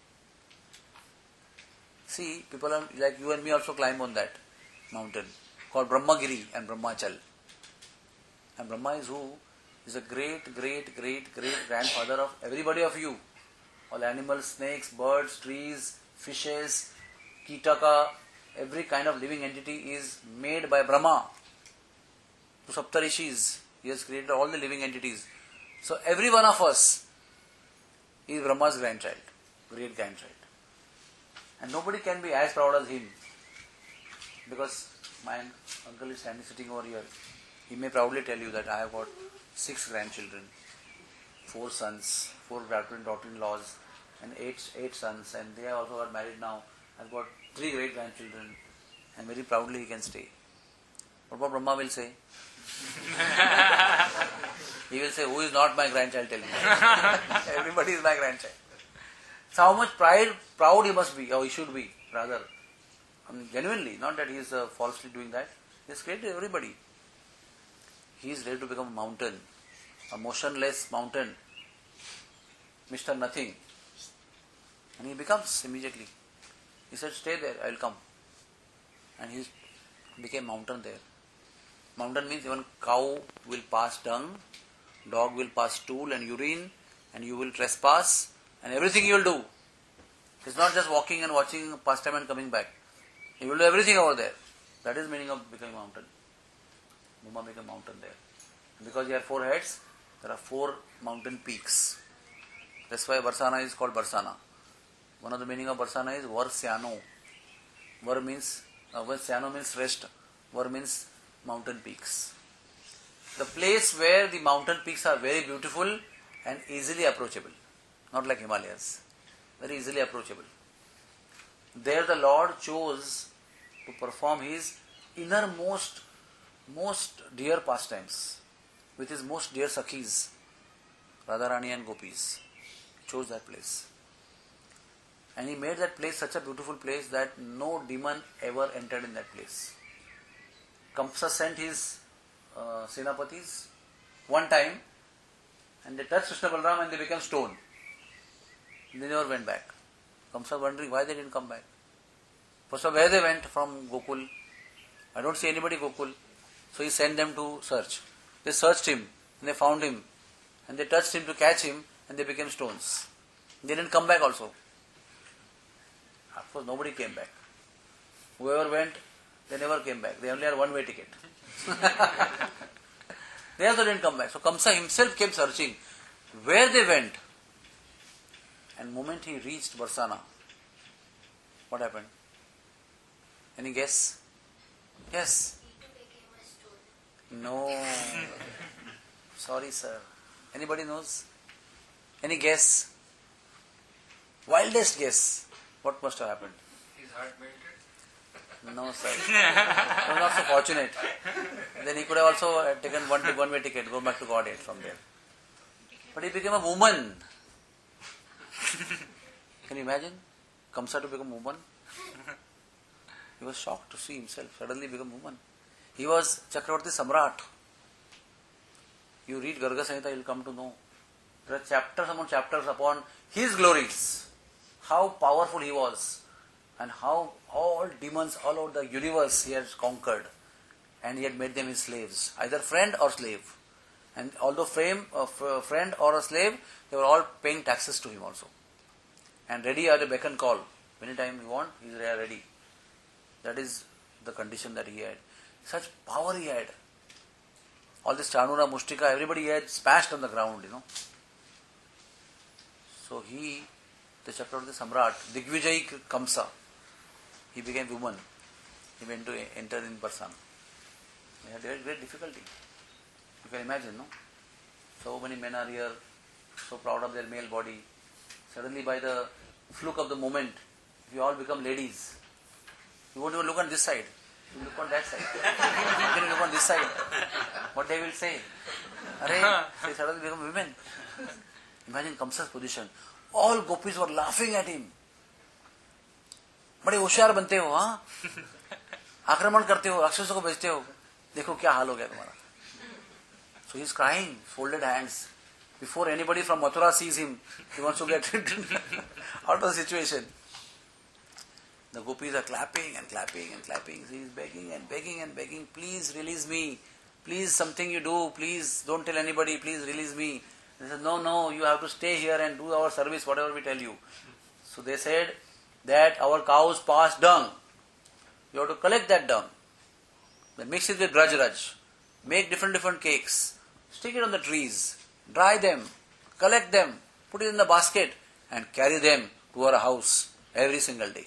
See, people are, like you and me also climb on that mountain called Brahmagiri and Brahmachal. And Brahma is who? Is a great, great, great, great grandfather of everybody of you. All animals, snakes, birds, trees, fishes, Kitaka, every kind of living entity is made by Brahma. To Saptarishis, he has created all the living entities. So every one of us is Brahma's grandchild, great grandchild. And nobody can be as proud as him. Because my uncle is standing sitting over here. He may proudly tell you that I have got six grandchildren, four sons, four daughter-in-laws, and eight eight sons, and they have also got married now. I've got three great grandchildren, and very proudly he can stay. What about Brahma will say? He will say, who is not my grandchild, tell me. Everybody is my grandchild. So how much pride, proud he must be, or he should be, rather. I mean, genuinely, not that he is uh, falsely doing that. He has created everybody. He is ready to become a mountain, a motionless mountain, Mister Nothing. And he becomes immediately. He said, stay there, I will come. And he became mountain there. Mountain means even cow will pass dung, dog will pass stool and urine, and you will trespass, and everything you will do. It's not just walking and watching pastime and coming back. You will do everything over there. That is the meaning of becoming mountain. Bhuma became mountain there. And because he had four heads, there are four mountain peaks. That's why Barsana is called Barsana. One of the meaning of Barsana is Varsyano. Var means, uh, Varsyano means rest. Var means mountain peaks. The place where the mountain peaks are very beautiful and easily approachable. Not like Himalayas. Very easily approachable. There the Lord chose to perform his innermost, most dear pastimes with his most dear Sakhis, Radharani and Gopis. Chose that place. And he made that place such a beautiful place that no demon ever entered in that place. Kamsa sent his uh, Senapatis one time and they touched Krishna Balaram and they became stone. They never went back. Kamsa wondering why they didn't come back. First of all, where they went from Gokul? I don't see anybody Gokul. So he sent them to search. They searched him and they found him and they touched him to catch him and they became stones. They didn't come back also. Of course, nobody came back. Whoever went, they never came back. They only had one way ticket. They also didn't come back. So Kamsa himself came searching where they went. And the moment he reached Barsana, what happened? Any guess? Yes? No. Sorry, sir. Anybody knows? Any guess? Wildest guess. What must have happened? His heart melted? No, sir. He was not so fortunate. Then he could have also taken one one way ticket, go back to Godhead from there. But he became a woman. Can you imagine? Kamsa to become a woman? He was shocked to see himself suddenly become a woman. He was Chakravarti Samrat. You read Garga Samhita, you will come to know. There are chapters upon chapters upon his glories. How powerful he was. And how all demons all over the universe he has conquered. And he had made them his slaves. Either friend or slave. And although frame, uh, friend or a slave, they were all paying taxes to him also. And ready at a beck and call. Anytime you want, he is ready. That is the condition that he had. Such power he had. All this Chanura, Mushtika, everybody he had smashed on the ground, you know. So he, the Chakravarti Samrat, Digvijay Kamsa, he became woman. He went to enter in Barsana. He had great, great difficulty. You can imagine, no? So many men are here, so proud of their male body. Suddenly by the fluke of the moment, we all become ladies. You won't even look on this side. You look on that side. You can look on this side. What they will say? Arey, they suddenly become women. Imagine Kamsa's position. All gopis were laughing at him. बड़े होशियार बनते हो, हाँ? आक्रमण करते हो, राक्षसों को भेजते हो. देखो क्या हाल हो गया तुम्हारा. So he is crying, folded hands. Before anybody from Mathura sees him, he wants to get out of the situation. The gopis are clapping and clapping and clapping. He is begging and begging and begging. Please release me. Please, something you do. Please, don't tell anybody. Please release me. They said, no, no, you have to stay here and do our service, whatever we tell you. So they said that our cows pass dung. You have to collect that dung. Then mix it with Braj-Raj. Make different different cakes. Stick it on the trees. Dry them. Collect them. Put it in the basket and carry them to our house every single day.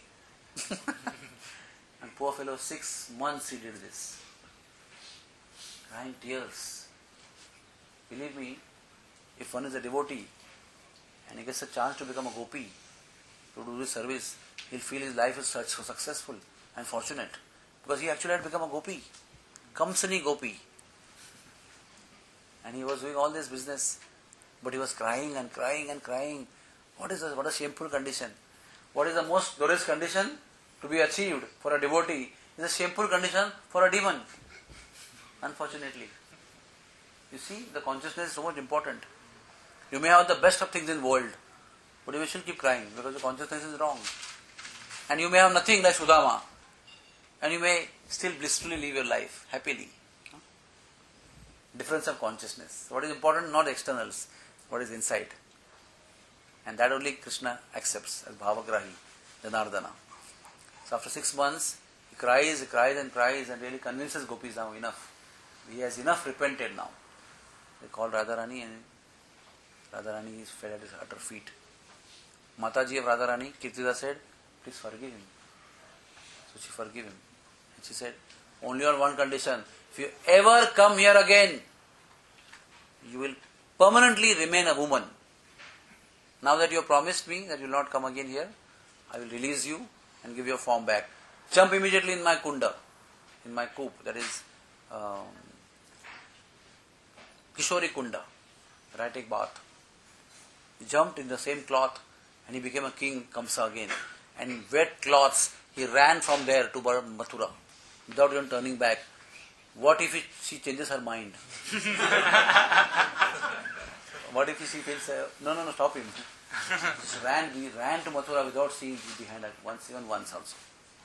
And poor fellow, six months he did this. Crying tears. Believe me, if one is a devotee and he gets a chance to become a gopi, to do this service, he'll feel his life is such successful and fortunate. Because he actually had become a gopi. Kamsani gopi. And he was doing all this business. But he was crying and crying and crying. What is this? What a shameful condition. What is the most glorious condition to be achieved for a devotee? Is a shameful condition for a demon. Unfortunately. You see, the consciousness is so much important. You may have the best of things in the world, but you will still keep crying because the consciousness is wrong. And you may have nothing like Sudama, and you may still blissfully live your life, happily. Difference of consciousness. What is important? Not externals. What is inside. And that only Krishna accepts as Bhavagrahi, Janardana. So after six months, he cries, he cries and cries and really convinces gopis now enough. He has enough repented now. They called Radharani and Radharani is fell at his utter feet. Mataji of Radharani, Kirtida said, please forgive him. So she forgave him. And she said, only on one condition, if you ever come here again, you will permanently remain a woman. Now that you have promised me that you will not come again here, I will release you and give your form back. Jump immediately in my kunda, in my coop, that is um, Kishori Kunda, where I take bath. He jumped in the same cloth and he became a king, Kamsa again. And in wet cloths, he ran from there to Mathura without even turning back. What if it, she changes her mind? What if she feels, uh, no, no, no, stop him. Just ran, we ran to Mathura without seeing behind her, once, even once also.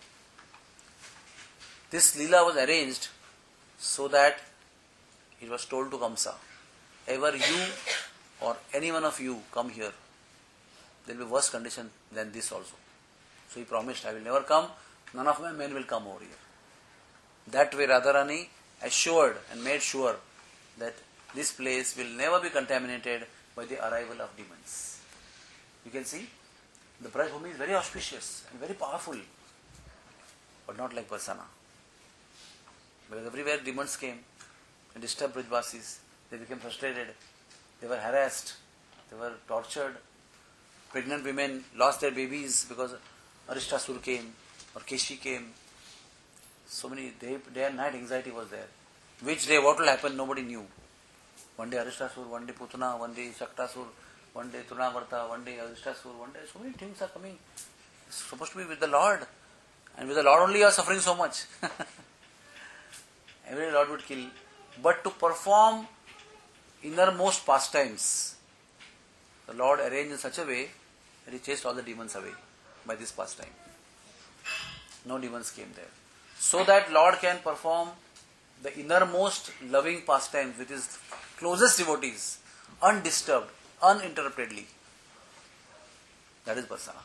This Leela was arranged so that it was told to Kamsa, ever you or any one of you come here, there will be worse condition than this also. So he promised, I will never come, none of my men will come over here. That way Radharani assured and made sure that this place will never be contaminated by the arrival of demons. You can see, the Brajbhumi is very auspicious and very powerful, but not like Barsana. Because everywhere demons came and disturbed Brajvasis. They became frustrated. They were harassed. They were tortured. Pregnant women lost their babies because Arishtasur came or Keshi came. So many, day, day and night anxiety was there. Which day what will happen, nobody knew. One day Arishtasur, one day Putana, one day Shaktasur, one day Turnavarta, one day Arishtasur, one day, so many things are coming. It's supposed to be with the Lord. And with the Lord only you are suffering so much. Every Lord would kill. But to perform innermost pastimes, the Lord arranged in such a way that He chased all the demons away by this pastime. No demons came there. So that Lord can perform the innermost loving pastimes with His closest devotees, undisturbed, uninterruptedly. That is Barsana.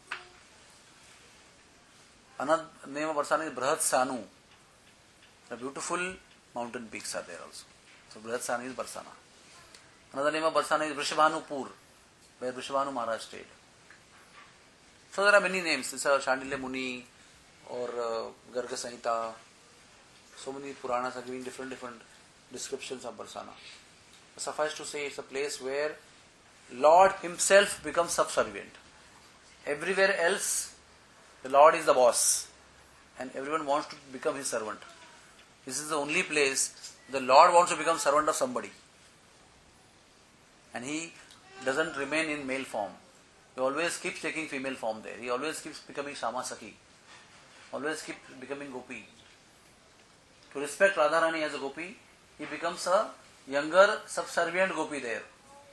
Another name of Barsana is Brihat Sanu. The beautiful mountain peaks are there also. So Brihat Sanu is Barsana. Another name of Barsana is Vrishabhanupur, where Vrishabhanu Maharaj stayed. So there are many names. This is Shandilya Muni or uh, Garga Samhita. So many Puranas are giving different different descriptions of Barsana. Suffice to say, it's a place where Lord himself becomes subservient. Everywhere else, the Lord is the boss and everyone wants to become his servant. This is the only place the Lord wants to become servant of somebody. And he doesn't remain in male form. He always keeps taking female form there. He always keeps becoming Shama Sakhi. Always keeps becoming Gopi. To respect Radharani as a Gopi, he becomes a younger, subservient Gopi there.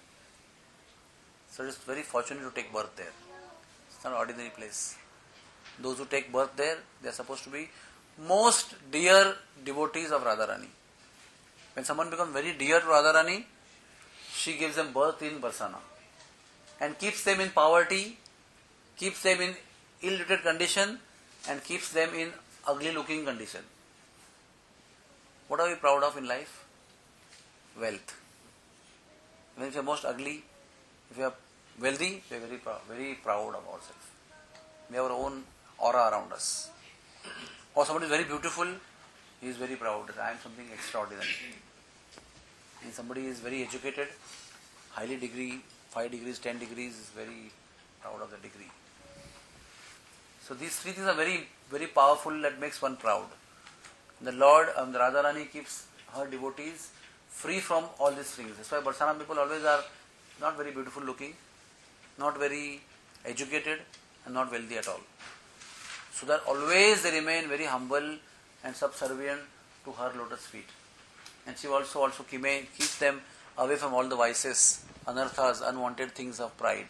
So it's very fortunate to take birth there. It's not an ordinary place. Those who take birth there, they are supposed to be most dear devotees of Radharani. When someone becomes very dear to Radharani, she gives them birth in Barsana and keeps them in poverty, keeps them in ill-treated condition and keeps them in ugly looking condition. What are we proud of in life? Wealth. When we are most ugly, if we are wealthy, we are very proud, very proud of ourselves. We have our own aura around us. Or somebody is very beautiful, he is very proud that I am something extraordinary. And somebody is very educated, highly degree, five degrees, ten degrees, is very proud of the degree. So these three things are very, very powerful, that makes one proud. The Lord, um, the Radharani keeps her devotees free from all these things. That's why Barsana people always are not very beautiful looking, not very educated and not wealthy at all. So that always they remain very humble and subservient to her lotus feet. And she also also keeps them away from all the vices, anarthas, unwanted things of pride.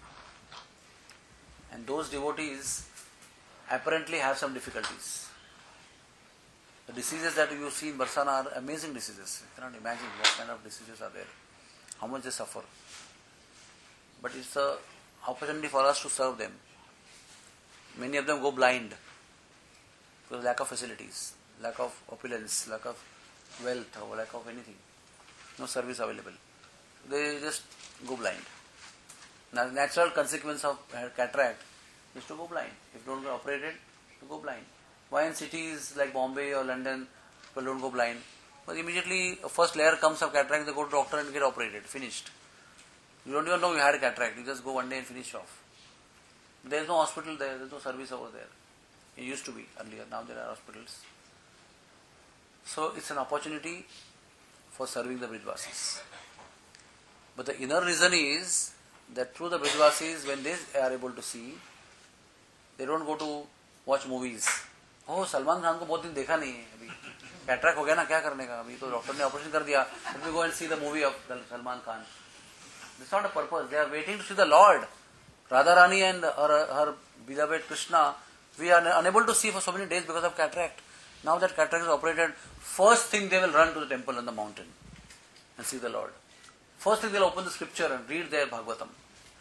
And those devotees apparently have some difficulties. The diseases that you see in Barsana are amazing diseases. You cannot imagine what kind of diseases are there, how much they suffer. But it's an opportunity for us to serve them. Many of them go blind because of lack of facilities, lack of opulence, lack of wealth or lack of anything. No service available. They just go blind. Now, natural consequence of cataract is to go blind. If you don't get operated, to go blind. Why in cities like Bombay or London, people don't go blind? Because immediately a first layer comes of cataract, they go to doctor and get operated, finished. You don't even know you had a cataract, you just go one day and finish off. There is no hospital there, there is no service over there. It used to be earlier, now there are hospitals. So it's an opportunity for serving the Brijvasis. But the inner reason is that through the Brijvasis, when they are able to see, they don't go to watch movies. Oh, Salman Khan को बहुत दिन देखा नहीं है अभी cataract हो गया ना क्या करने का अभी तो डॉक्टर ने ऑपरेशन कर दिया let me go and see the movie of Salman Khan. That's not a purpose. They are waiting to see the Lord. Radharani and her, her beloved Krishna, we are unable to see for so many days because of cataract. Now that cataract is operated, first thing they will run to the temple on the mountain and see the Lord. First thing they will open the scripture and read their Bhagavatam.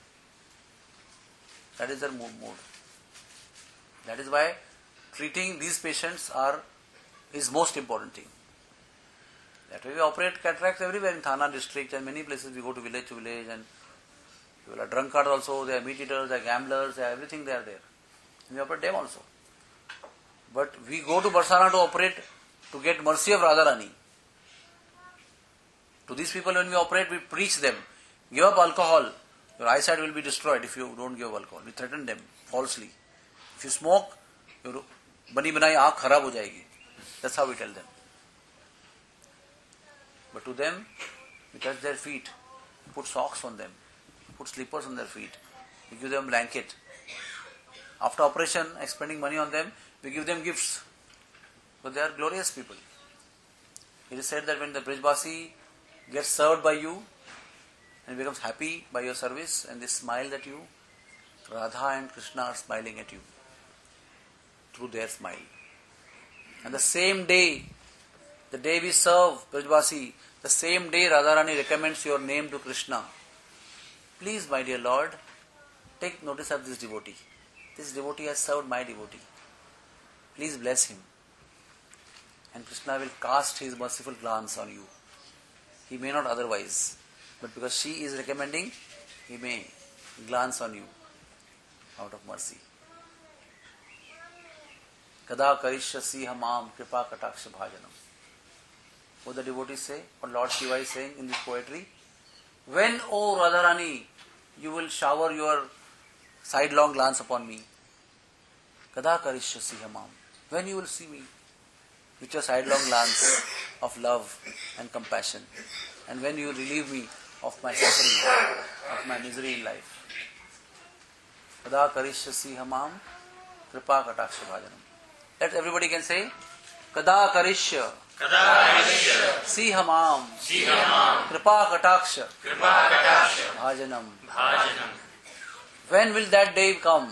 That is their mood. That is why treating these patients are is most important thing. That way we operate cataracts everywhere in Thana district and many places. We go to village to village and people are drunkards also, they are meat eaters, they are gamblers, they are everything they are there. We operate them also. But we go to Barsana to operate to get mercy of Radharani. To these people when we operate, we preach them. Give up alcohol. Your eyesight will be destroyed if you don't give up alcohol. We threaten them falsely. If you smoke, your bani banai aankh kharab ho jayegi. That's how we tell them. But to them, we touch their feet, put socks on them, put slippers on their feet, we give them a blanket. After operation, spending money on them, we give them gifts. But they are glorious people. It is said that when the Brijvasi gets served by you and becomes happy by your service and they smile at you, Radha and Krishna are smiling at you through their smile. And the same day, the day we serve Brijvasi, the same day Radharani recommends your name to Krishna. Please, my dear Lord, take notice of this devotee. This devotee has served my devotee. Please bless him. And Krishna will cast his merciful glance on you. He may not otherwise, but because she is recommending, he may glance on you out of mercy. Kada karishyasi hamam kripa kataksha bhajanam. what the devotees say, what Lord Shiva is saying in this poetry. When, O Radharani, you will shower your sidelong glance upon me. Kada karishyasi hamam. When you will see me with your sidelong glance of love and compassion. And when you relieve me of my suffering, of my misery in life. Kada karishyasi hamam kripa kataksha bhajanam. Let everybody can say, Kada karishya si hamam kripa kataksha bhajanam. When will that day come?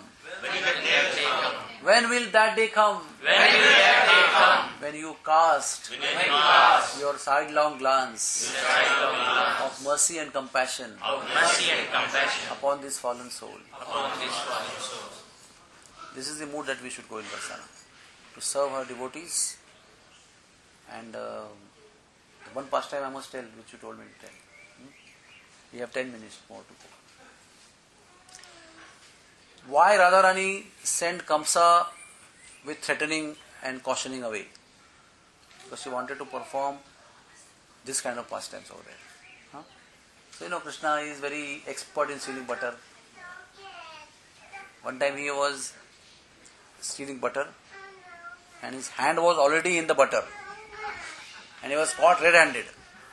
When will that day come? When you cast your sidelong glance of mercy and compassion upon this fallen soul. This is the mood that we should go in Varsana. To serve her devotees. And uh, one pastime I must tell, which you told me to tell. Hmm? We have ten minutes more to go. Why Radharani sent Kamsa with threatening and cautioning away? Because she wanted to perform this kind of pastimes over there. Huh? So you know Krishna is very expert in stealing butter. One time he was stealing butter and his hand was already in the butter and he was caught red-handed.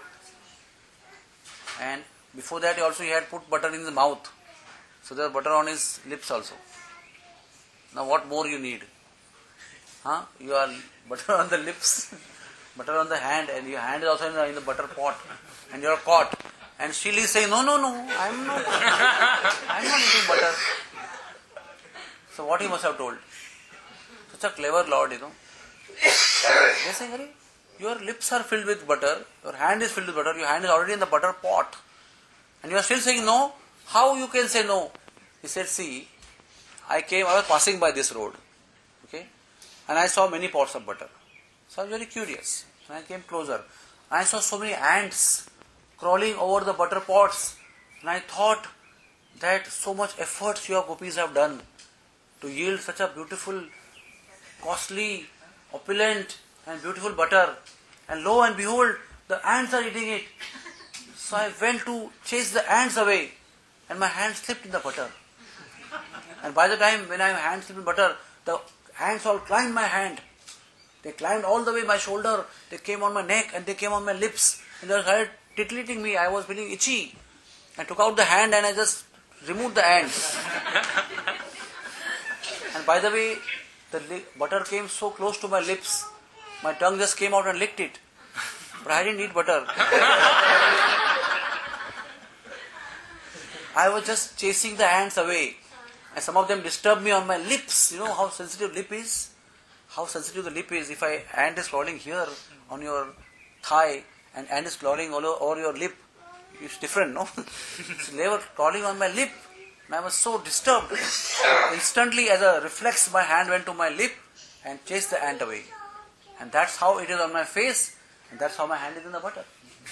And before that also he had put butter in his mouth. So there was butter on his lips also. Now what more you need? Huh? You are butter on the lips, butter on the hand, and your hand is also in the, in the butter pot, and you are caught. And she is saying, no, no, no, I am not, I am not eating butter. So what he must have told? Such a clever Lord, you know. They are saying, Hari, your lips are filled with butter, your hand is filled with butter, your hand is already in the butter pot, and you are still saying no. How you can say no? He said, see, I came, I was passing by this road, okay, and I saw many pots of butter. So I was very curious, and I came closer. And I saw so many ants crawling over the butter pots, and I thought that so much efforts your gopis have done to yield such a beautiful, costly, opulent and beautiful butter, and lo and behold, the ants are eating it. So I went to chase the ants away, and my hand slipped in the butter. And by the time when I have hand slipped in butter, the ants all climbed my hand. They climbed all the way my shoulder, they came on my neck and they came on my lips, and they started titillating me. I was feeling itchy. I took out the hand and I just removed the ants. And by the way, the li- butter came so close to my lips, my tongue just came out and licked it. But I didn't eat butter. I was just chasing the ants away. And some of them disturbed me on my lips. You know how sensitive lip is? How sensitive the lip is. If I ant is crawling here on your thigh and ant is crawling all over your lip, it's different, no? So they were crawling on my lip and I was so disturbed. Instantly, as a reflex, my hand went to my lip and chased the ant away. And that's how it is on my face, and that's how my hand is in the butter.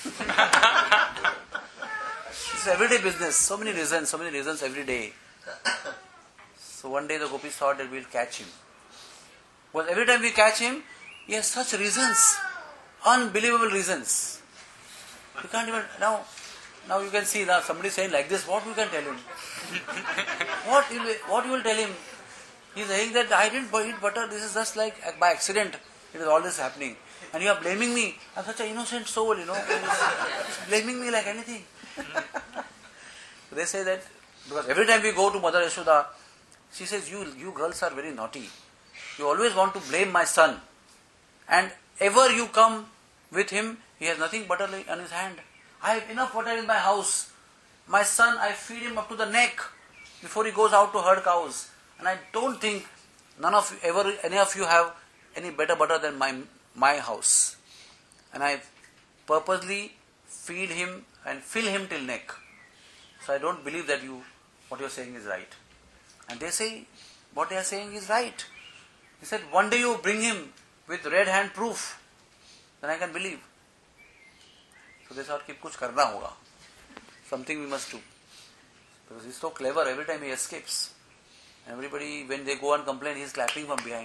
It's everyday business. So many reasons, so many reasons every day. So one day the gopis thought that we'll catch him. But every time we catch him, he has such reasons, unbelievable reasons. You can't even, now, now you can see, now somebody saying like this, what you can tell him? what, you, what you will tell him? He is saying that I didn't eat butter, this is just like by accident, it is all this happening. And you are blaming me, I am such an innocent soul, you know, just blaming me like anything. So they say that, because every time we go to Mother Yashoda, she says, you, you girls are very naughty. You always want to blame my son. And ever you come with him, he has nothing butter on his hand. I have enough butter in my house. My son, I feed him up to the neck before he goes out to herd cows. And I don't think none of you, ever, any of you have any better butter than my, my house. And I purposely feed him and fill him till neck. So I don't believe that you, what you are saying is right. And they say, what they are saying is right. He said, one day you bring him with red hand proof, then I can believe. So they thought, kuch karna hoga. Something we must do. Because he's so clever, every time he escapes. Everybody, when they go and complain, he's clapping from behind.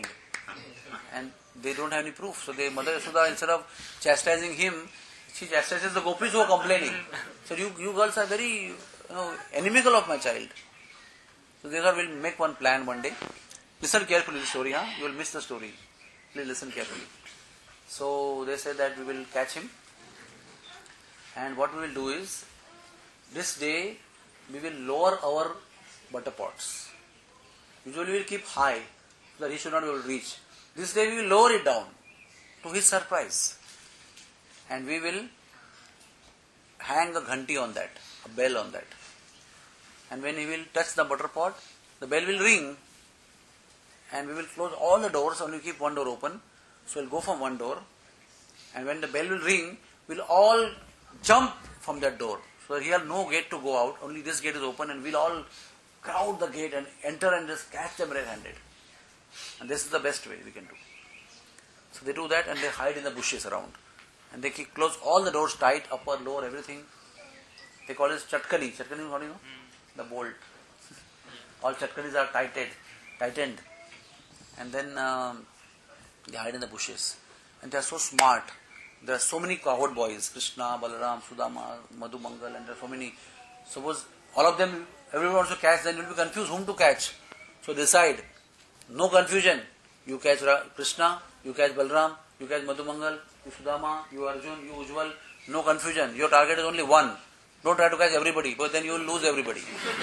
And they don't have any proof. So the Mother Yashoda, instead of chastising him, she chastises the gopis who are complaining. So you, you girls are very, you know, inimical of my child. So they thought, we'll make one plan one day. Listen carefully to the story, huh? You will miss the story. Please listen carefully. So they said that we will catch him. And what we will do is, this day we will lower our butter pots. Usually we will keep high, so that he should not be able to reach. This day we will lower it down, to his surprise. And we will hang a ghanti on that, a bell on that. And when he will touch the butter pot, the bell will ring. And we will close all the doors, only keep one door open. So we'll go from one door. And when the bell will ring, we'll all jump from that door. So that he has no gate to go out, only this gate is open, and we'll all crowd the gate and enter and just catch them red-handed. And this is the best way we can do. So they do that and they hide in the bushes around. And they keep, close all the doors tight, upper, lower, everything. They call it chatkani. Chatkani is what you know? The bolt. All chatkanis are tightened, tightened. And then um, they hide in the bushes. And they are so smart. There are so many cowherd boys, Krishna, Balaram, Sudama, Madhu Mangal, and there are so many. Suppose all of them, everyone wants to catch, then you will be confused whom to catch. So decide. No confusion. You catch Krishna, you catch Balaram, you catch Madhu Mangal, you Sudama, you Arjun, you Ujjwal. No confusion. Your target is only one. Don't try to catch everybody, because then you will lose everybody.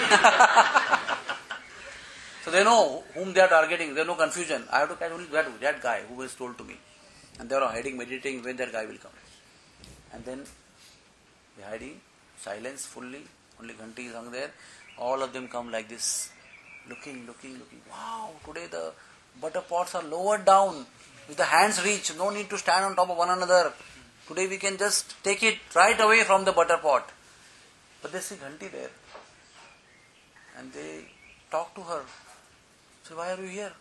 So they know whom they are targeting. There is no confusion. I have to catch only that, that guy who was told to me. And they are hiding, meditating when that guy will come. And then they are hiding, silence fully, only Ghanti is hung there. All of them come like this, looking, looking, looking. Wow, today the butter pots are lowered down. With the hands reach, no need to stand on top of one another. Today we can just take it right away from the butter pot. But they see Ghanti there. And they talk to her. So why are you here?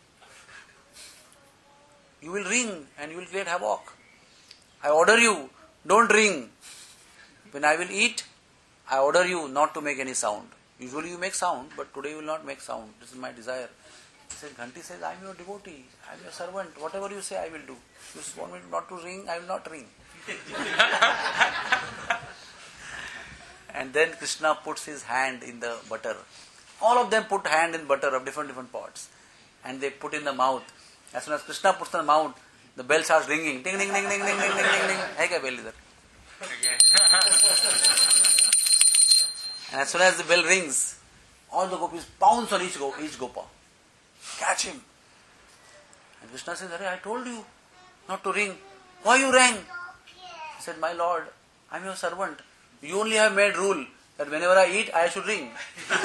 You will ring and you will create havoc. I order you, don't ring. When I will eat, I order you not to make any sound. Usually you make sound, but today you will not make sound. This is my desire. He said, Ghanti says, I am your devotee, I am your servant. Whatever you say, I will do. You want me not to ring, I will not ring. And then Krishna puts his hand in the butter. All of them put hand in butter of different different pots. And they put in the mouth. As soon as Krishna puts in the mouth, the bell starts ringing. Ding, ding, ding, ding, ding, ding, ding, ding, ding. Hai kya bell idhar? And as soon as the bell rings, all the gopis pounce on each, go, each gopa. Catch him. And Krishna says, Arey, I told you not to ring. Why you rang? He said, my lord, I am your servant. You only have made rule that whenever I eat, I should ring.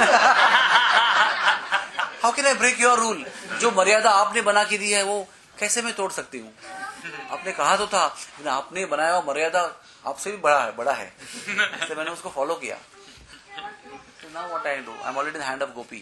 How can I break your rule? जो मर्यादा आपने बना के दी है वो कैसे मैं तोड़ सकती हूँ? आपने कहा तो था, लेकिन आपने बनाया हुआ मर्यादा आपसे भी बड़ा है, बड़ा है. इसलिए मैंने उसको फॉलो किया. So now what I do? I'm already in the hand of Gopi.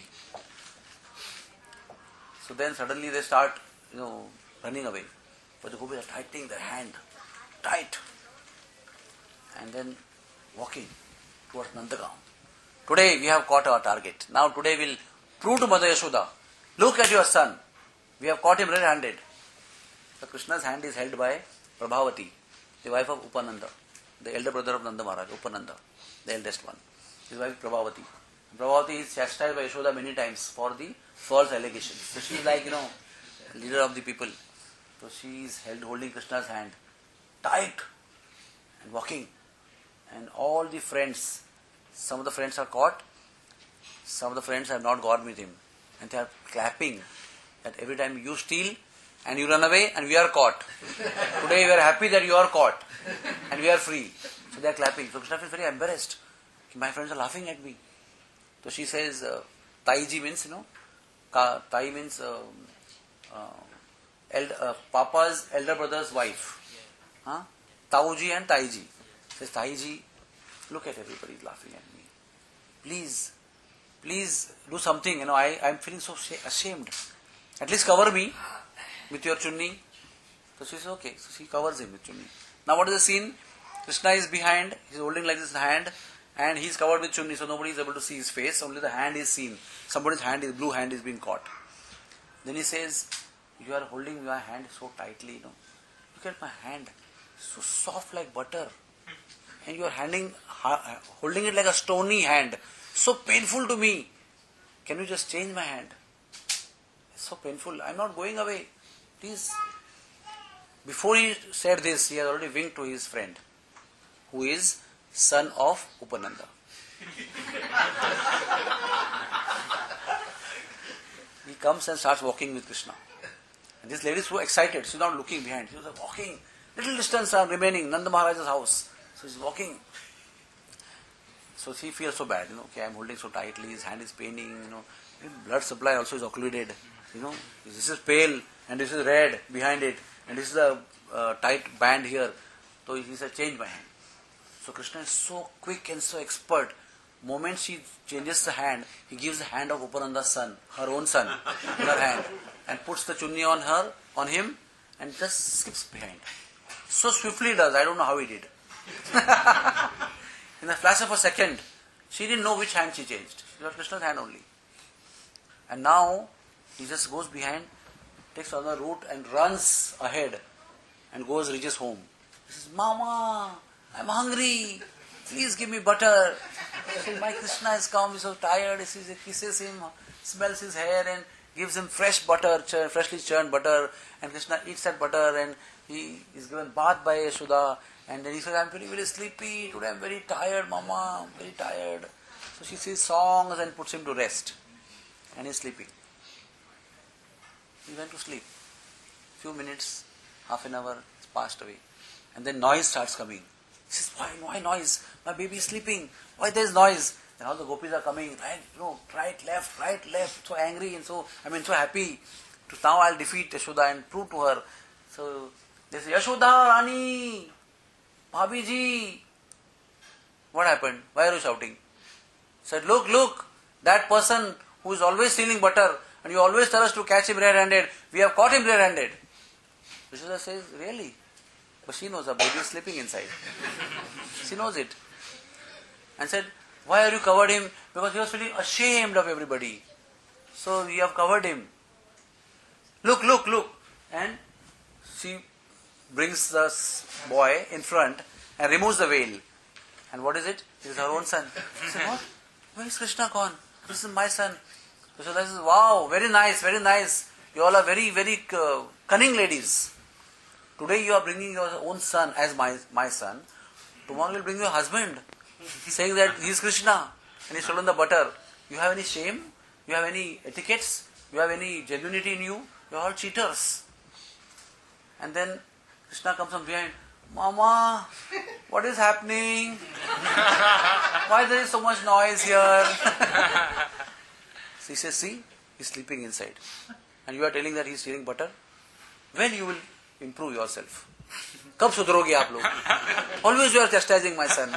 So then suddenly they start, you know, running away. But the gopis are tightening their hand, tight, and then walking towards Nandagaon. Today we have caught our target. Now today we'll prove to Mother Yashoda, look at your son. We have caught him red-handed. So Krishna's hand is held by Prabhavati, the wife of Upananda, the elder brother of Nanda Maharaj, Upananda, the eldest one. His wife Prabhavati. Prabhavati is chastised by Yashoda many times for the false allegations. So she is like, you know, leader of the people. So she is held holding Krishna's hand tight and walking. And all the friends, some of the friends are caught, some of the friends have not got with him. And they are clapping that every time you steal and you run away and we are caught. Today we are happy that you are caught and we are free. So they are clapping. So Krishna feels very embarrassed. My friends are laughing at me. So she says, uh, Taiji means, you know, Ka, Tai means uh, uh, eld, uh, Papa's elder brother's wife. Huh? Tauji and Taiji. Says, Taiji, look at everybody laughing at me. Please, please do something. You know, I am feeling so ashamed. At least cover me with your chunni. So she says, okay. So she covers him with chunni. Now what is the scene? Krishna is behind. He is holding like this hand. And he is covered with chunni, so nobody is able to see his face. Only the hand is seen. Somebody's hand, his blue hand is being caught. Then he says, you are holding your hand so tightly, you know. Look at my hand, so soft like butter. And you are handing, holding it like a stony hand. So painful to me. Can you just change my hand? It's so painful. I'm not going away. Please. Before he said this, he had already winked to his friend, who is son of Upananda. He comes and starts walking with Krishna. And this lady is so excited. She's not looking behind. She was walking. Little distance are remaining. Nanda Maharaj's house. So she's walking. So she feels so bad. You know, okay, I'm holding so tightly. His hand is paining. You know, blood supply also is occluded. You know, this is pale and this is red behind it, and this is a uh, tight band here. So he said, change my hand. So Krishna is so quick and so expert. Moment she changes the hand, he gives the hand of Upananda's son, her own son, in her hand, and puts the chunni on her, on him, and just skips behind. So swiftly he does. I don't know how he did. In the flash of a second, she didn't know which hand she changed. She got Krishna's hand only. And now he just goes behind, takes another route and runs ahead and goes, reaches home. He says, Mama, I'm hungry. Please give me butter. So my Krishna has come, he's so tired. He kisses him, smells his hair and gives him fresh butter, freshly churned butter. And Krishna eats that butter and he is given bath by Yashoda. And then he says, I'm very, very sleepy. Today I'm very tired, Mama. I'm very tired. So she sings songs and puts him to rest. And he's sleeping. He went to sleep. Few minutes, half an hour, it's passed away. And then noise starts coming. He says, why, why noise? My baby is sleeping. Why there is noise? And all the gopis are coming, right, you know, right, left, right, left, so angry and so, I mean, so happy. To now I'll defeat Yashoda and prove to her. So they say, Yashoda, Rani, Bhabiji. What happened? Why are you shouting? Said, look, look, that person who is always stealing butter and you always tell us to catch him red-handed, we have caught him red-handed. Yashoda says, really? But she knows her baby is sleeping inside. She knows it. And said, why have you covered him? Because he was feeling ashamed of everybody. So you have covered him. Look, look, look. And she brings the boy in front and removes the veil. And what is it? It is her own son. She said, what? Where is Krishna gone? This is my son. So she says, wow, very nice, very nice. You all are very, very uh, cunning ladies. Today you are bringing your own son as my, my son. Tomorrow you will bring your husband, saying that he is Krishna and he stolen the butter. You have any shame? You have any etiquettes? You have any genuinity in you? You are all cheaters. And then Krishna comes from behind. Mama, what is happening? Why there is so much noise here? She says, see, he is sleeping inside. And you are telling that he is stealing butter? When you will improve yourself? Kab sudroge aap log? Always you are chastising my son.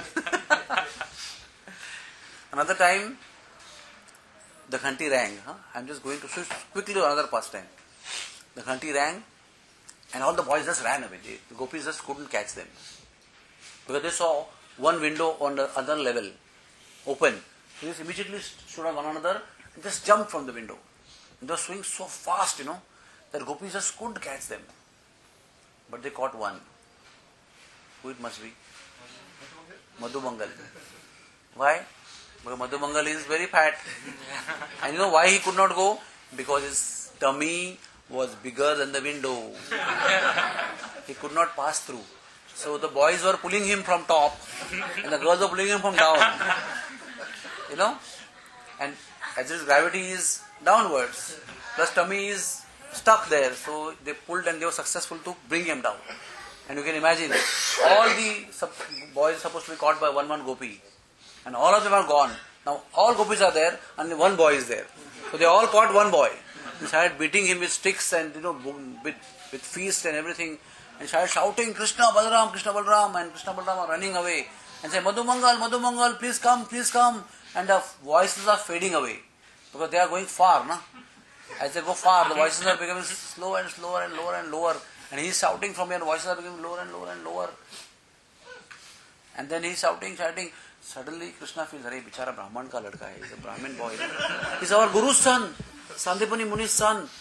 Another time, the ghanti rang. Huh? I am just going to switch quickly to another pastime. The ghanti rang and all the boys just ran away. They, the gopis just couldn't catch them. Because they saw one window on the other level open. They just immediately stood on one another and just jumped from the window. And they were swinging so fast, you know, that gopis just couldn't catch them. But they caught one. Who it must be? Madhumangal. Why? Because Madhumangal is very fat. And you know why he could not go? Because his tummy was bigger than the window. He could not pass through. So the boys were pulling him from top and the girls were pulling him from down. You know? And as his gravity is downwards, plus tummy is stuck there. So they pulled and they were successful to bring him down. And you can imagine, all the sub- boys are supposed to be caught by one one gopi. And all of them are gone. Now all gopis are there and one boy is there. So they all caught one boy. They started beating him with sticks and, you know, with, with feast and everything. And started shouting, Krishna Balaram, Krishna Balaram. And Krishna Balaram are running away. And say, Madhumangal, Madhumangal, please come, please come. And the voices are fading away. Because they are going far, no? As they go far, the voices are becoming slower and slower and lower and lower. And he is shouting from here, voices are becoming lower and lower and lower. And then he is shouting, shouting. Suddenly Krishna feels, Arey, bichara Brahman ka ladka hai. He is a Brahmin boy. He is our Guru's son. Sandipani Muni's son.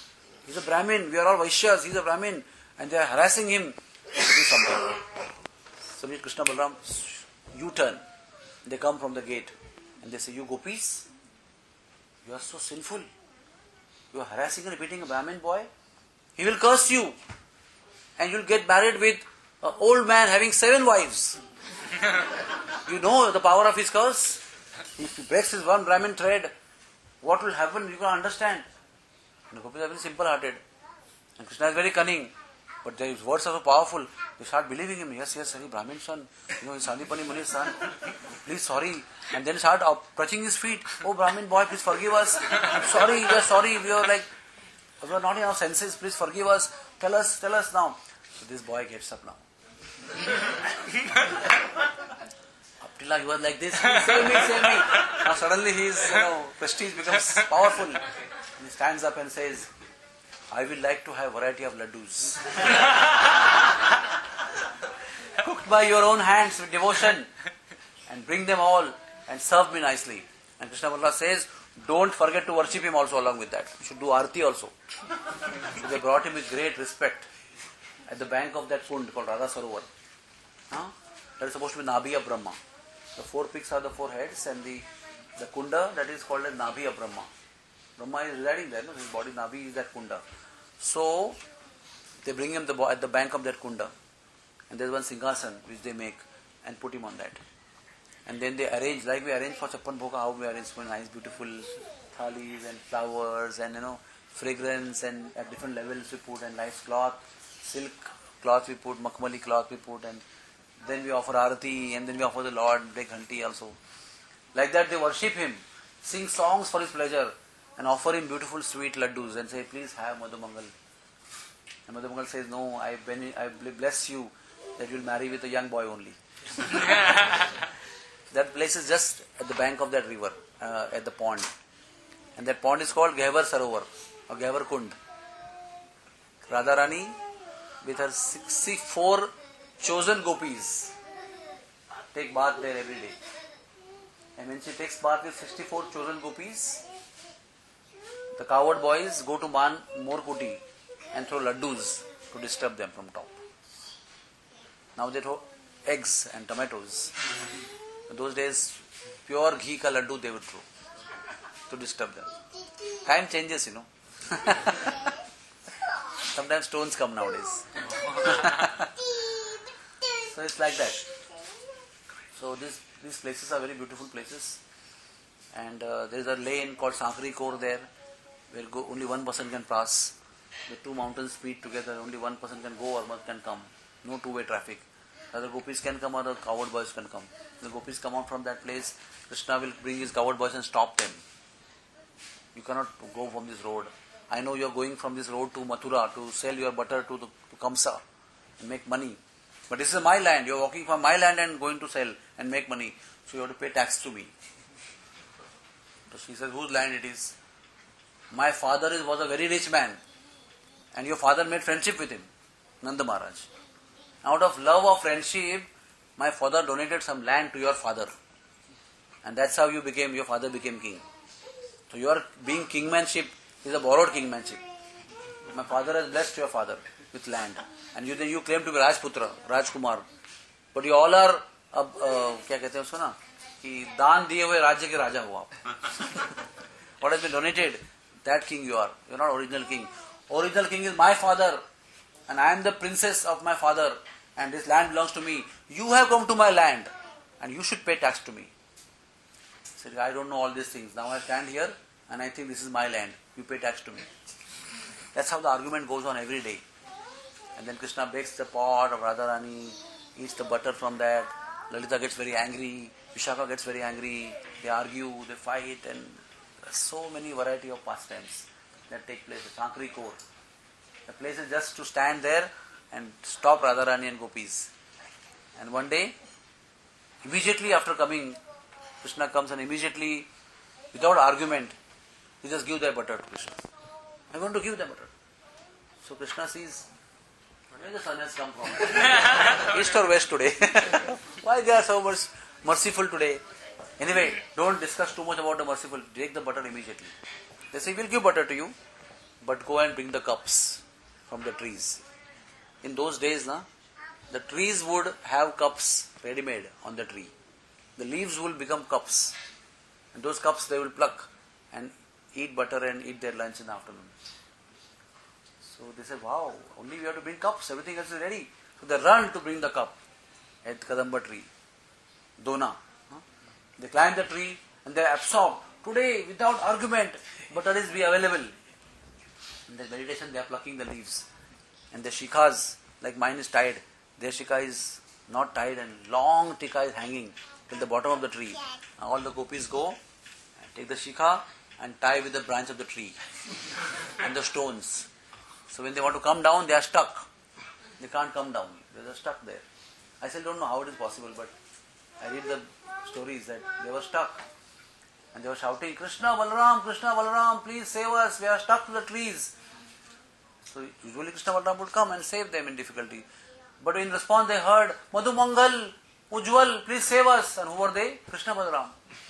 He's a Brahmin, we are all Vaishyas, he's a Brahmin, and they are harassing him to do something. So Krishna Balaram U-turn. They come from the gate and they say, you gopis, you are so sinful. You are harassing and beating a Brahmin boy. He will curse you. And you will get married with an old man having seven wives. You know the power of his curse? If he breaks his one Brahmin thread, what will happen? You can understand. And the gopis are very simple-hearted. And Krishna is very cunning. But his words are so powerful. They start believing him. Yes, yes, sorry, Brahmin son. You know, he's Sanipani Muni's son. Please, sorry. And then start touching his feet. Oh, Brahmin boy, please forgive us. I'm sorry, we are sorry. We are like, we are not in our senses. Please forgive us. Tell us, tell us now. So this boy gets up now. Up till now he was like this. Save me, save me. Now suddenly his, you know, prestige becomes powerful. And he stands up and says, I will like to have variety of laddus. Cooked by your own hands with devotion. And bring them all and serve me nicely. And Krishna Balaram says, don't forget to worship him also along with that. You should do arati also. So they brought him with great respect at the bank of that kund called Radha Sarovar. Huh? That is supposed to be Nabhi of Brahma. The four peaks are the four heads and the, the kunda that is called as Nabhi of Brahma. Brahma is residing there, no? His body Nabhi is that kunda. So they bring him the, at the bank of that kunda. And there is one singhasan which they make and put him on that. And then they arrange, like we arrange for Chappan Bhoga, how we arrange for nice, beautiful thalis and flowers and, you know, fragrance, and at different levels we put, and nice cloth, silk cloth we put, makmali cloth we put, and then we offer arati, and then we offer the Lord, break ghanti also. Like that they worship him, sing songs for his pleasure, and offer him beautiful sweet laddus and say, please have Madhu Mangal. And Madhu Mangal says, no, I, ben- I bless you that you will marry with a young boy only. That place is just at the bank of that river, uh, at the pond. And that pond is called Ghevar Sarovar, or Ghevar Kund. Radharani, with her sixty-four chosen gopis, take bath there every day. And when she takes bath with sixty-four chosen gopis, the coward boys go to Man Morkuti and throw laddus to disturb them from top. Now they throw eggs and tomatoes. In those days, pure ghee ka laddu they would throw to disturb them. Time changes, you know. Sometimes stones come nowadays. So it's like that. So this, these places are very beautiful places. And uh, there is a lane called Sankri Kor there, where go, only one person can pass. The two mountains meet together, only one person can go or one can come. No two-way traffic. Other gopis can come or the coward boys can come. The gopis come out from that place, Krishna will bring his coward boys and stop them. You cannot go from this road. I know you are going from this road to Mathura to sell your butter to, the, to Kamsa and make money. But this is my land. You are walking from my land and going to sell and make money. So you have to pay tax to me. So she says, whose land it is? My father is, was a very rich man. And your father made friendship with him, Nanda Maharaj. Out of love of friendship, my father donated some land to your father. And that's how you became, your father became king. So your being kingmanship is a borrowed kingmanship. My father has blessed your father with land. And you then you claim to be Rajputra, Rajkumar. But you all are, uh, uh, क्या कहते हैं उसको ना, कि दान दिए हुए राज्य के राजा हो आप. What has been donated, that king you are. You are not original king. Original king is my father. And I am the princess of my father. And this land belongs to me. You have come to my land. And you should pay tax to me. He said, I don't know all these things. Now I stand here and I think this is my land. You pay tax to me. That's how the argument goes on every day. And then Krishna bakes the pot of Radharani, eats the butter from that. Lalita gets very angry. Vishaka gets very angry. They argue, they fight, and there are so many variety of pastimes that take place. The Sankri Kor. The place is just to stand there and stop Radharani and gopis. And one day, immediately after coming, Krishna comes and immediately, without argument, he just gives their butter to Krishna. I want to give them butter. So Krishna sees, where the sun has come from? East or west today? Why they are so much merciful today? Anyway, don't discuss too much about the merciful. Take the butter immediately. They say, we'll give butter to you. but go and bring the cups from the trees. In those days, na, the trees would have cups ready-made on the tree. The leaves will become cups. And those cups they will pluck and eat butter and eat their lunch in the afternoon. So they said, wow, only we have to bring cups, everything else is ready. So they run to bring the cup at Kadamba tree, Dona. They climb the tree and they are absorbed. Today, without argument, butter is be available. In the meditation, they are plucking the leaves. And the shikhas, like mine is tied, their shikha is not tied and long tikka is hanging till the bottom of the tree. Now all the gopis go and take the shikha and tie with the branch of the tree and the stones. So when they want to come down, they are stuck. They can't come down. They are stuck there. I still don't know how it is possible, but I read the stories that they were stuck. And they were shouting, Krishna, Balaram, Krishna, Balaram, please save us. We are stuck to the trees. So usually Krishna Balaram would come and save them in difficulty. But in response they heard, Madhu Mangal, Ujjwal, please save us. And who were they? Krishna Balaram.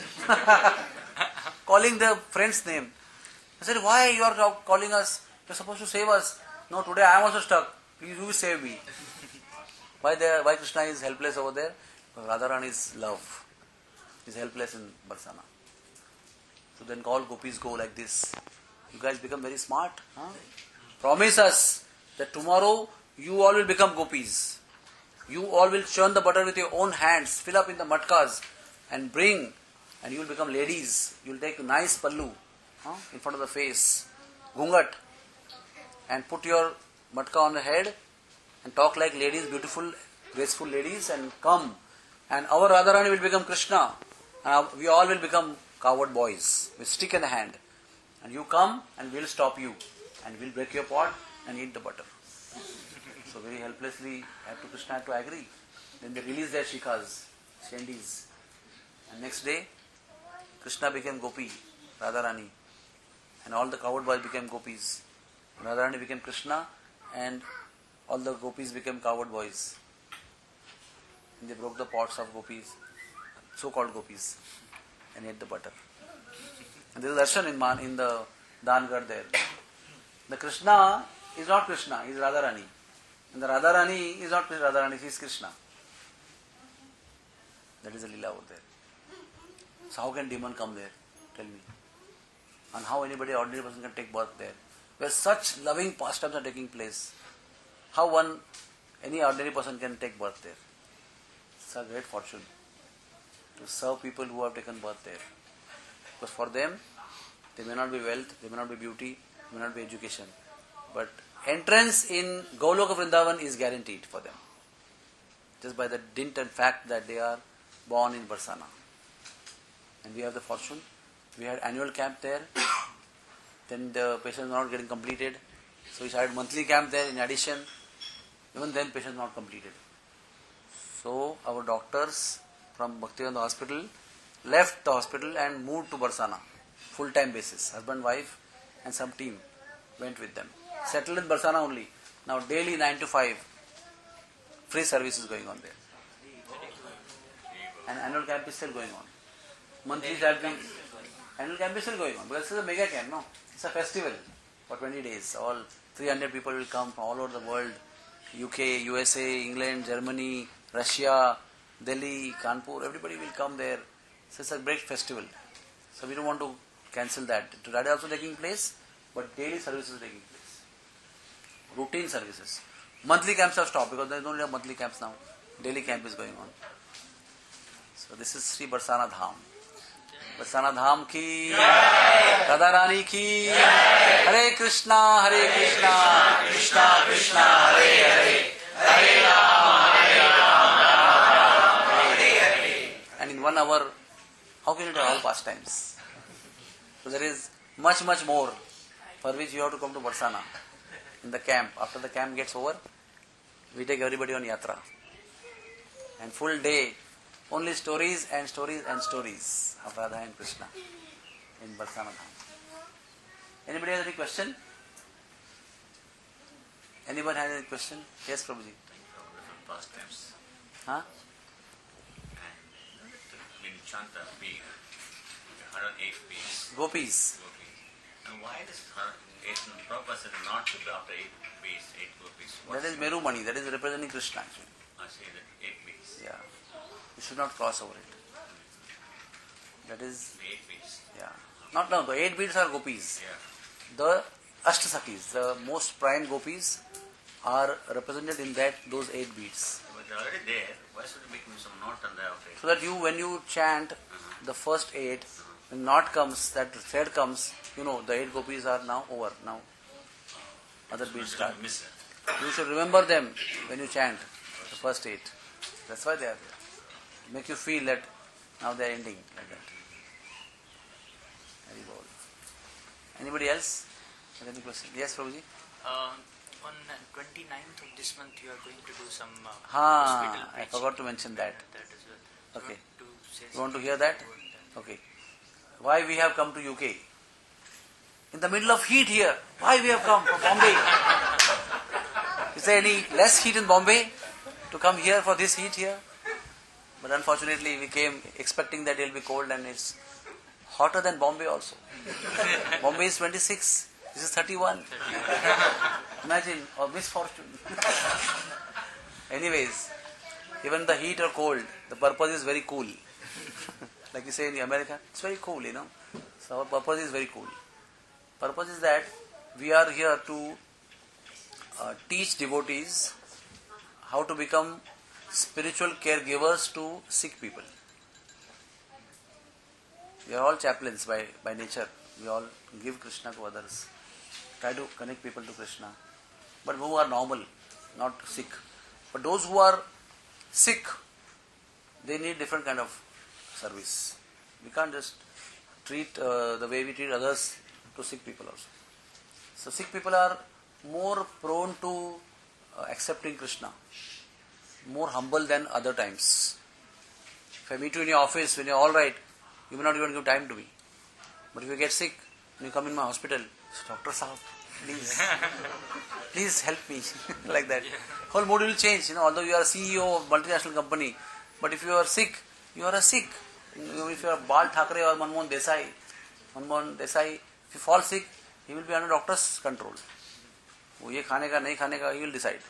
Calling their friend's name. I said, why you are calling us? You are supposed to save us. No, today I am also stuck. Please you save me. Why there? Why Krishna is helpless over there? Because Radharani's love is helpless in Barsana. So then all gopis go like this. You guys become very smart. Huh? Promise us that tomorrow you all will become gopis. You all will churn the butter with your own hands, fill up in the matkas and bring, and you will become ladies. You will take a nice pallu huh, in front of the face, gungat, and put your matka on the head and talk like ladies, beautiful, graceful ladies, and come. And our Radharani will become Krishna. And we all will become coward boys with stick in the hand. And you come and we will stop you. And we will break your pot and eat the butter. So very helplessly had to Krishna had to agree. Then they released their shikhas, shendis. And next day, Krishna became Gopi, Radharani. And all the coward boys became gopis. Radharani became Krishna and all the gopis became coward boys. And they broke the pots of gopis, so-called gopis, and ate the butter. And there is darshan in, Man, in the Dangarh there. The Krishna is not Krishna, he is Radharani. And the Radharani is not Radharani, she is Krishna. That is the lila over there. So how can demon come there? Tell me. And how anybody, ordinary person can take birth there? Where such loving pastimes are taking place. How one, any ordinary person can take birth there? It's a great fortune to serve people who have taken birth there. Because for them, there may not be wealth, there may not be beauty, there may not be education. But entrance in Goloka Vrindavan is guaranteed for them. Just by the dint and fact that they are born in Barsana. And we have the fortune. We had annual camp there. Then the patients are not getting completed. So we started monthly camp there in addition. Even then patients are not completed. So our doctors from Bhaktivedanta hospital left the hospital and moved to Barsana. Full-time basis. Husband, wife and some team went with them. Settled in Barsana only. Now daily nine to five free service is going on there. And annual camp is still going on. Monthly camp, annual camp is still going on. Because this is a mega camp, no? It's a festival for twenty days. All three hundred people will come from all over the world. U K, U S A, England, Germany, Russia, Delhi, Kanpur, everybody will come there. So it's a great festival. So we don't want to cancel that. That is also taking place, but daily services are taking place. Routine services. Monthly camps have stopped because there is no only monthly camps now. Daily camp is going on. So this is Sri Barsana Dham. Barsana Dham ki, Radharani ki, Hare Krishna, Hare Krishna, Krishna Krishna, Hare Hare, Hare Rama, Hare Rama, Hare Hare. And in one hour, how can you do all pastimes? So there is much, much more for which you have to come to Barsana. In the camp, after the camp gets over, we take everybody on yatra. And full day, only stories and stories and stories of Radha and Krishna in Barsana Dham. Anybody has any question? Anyone has any question? Yes, Prabhuji. Past times. Huh? And when you chant the peak, one hundred eight peaks. Gopis. Okay. And why this eight, Prabhupada said not to be after eight beats, eight gopis. That is Meru Mani, that is representing Krishna actually. I say that eight beats. Yeah. You should not cross over it. That is, The eight beats. yeah. Not now, the eight beads are gopis. Yeah. The Ashtasakis, the most prime gopis, are represented in that those eight beads. But they're already there. Why should you make some knot on the outer? So that you, when you chant the first eight, when knot comes, that thread comes, you know, the eight gopis are now over. Now, other beads start. Miss it. You should remember them when you chant the first eight. That's why they are there. To make you feel that now they are ending like that. Very well. Anybody else? Have any question? Yes, Prabhuji? Uh, on twenty-ninth of this month, you are going to do some uh, Ah, hospital I preaching. forgot to mention that. That as well. So Okay. to say You want to something hear that? about that. Okay. Why we have come to U K? In the middle of heat here. Why we have come from Bombay? Is there any less heat in Bombay to come here for this heat here? But unfortunately we came expecting that it will be cold and it's hotter than Bombay also. Bombay is twenty-six. This is thirty-one. Imagine, or misfortune. Anyways, even the heat or cold, the purpose is very cool. Like you say in America, it's very cool, you know. So our purpose is very cool. Purpose is that we are here to uh, teach devotees how to become spiritual caregivers to sick people. We are all chaplains by, by nature. We all give Krishna to others. Try to connect people to Krishna. But who are normal, not sick. But those who are sick, they need different kind of service. We can't just treat uh, the way we treat others to sick people also. So sick people are more prone to uh, accepting Krishna, more humble than other times. If I meet you in your office when you're alright, you may not even give time to me. But if you get sick, when you come in my hospital, Doctor Saab, please, please help me, like that. Whole mood will change, you know, although you are C E O of multinational company, but if you are sick, you are a sick. If you are Bal Thackeray or Manmohan Desai, Manmohan Desai, if you fall sick, he will be under doctor's control. वो ये खाने का नहीं खाने का, he will decide.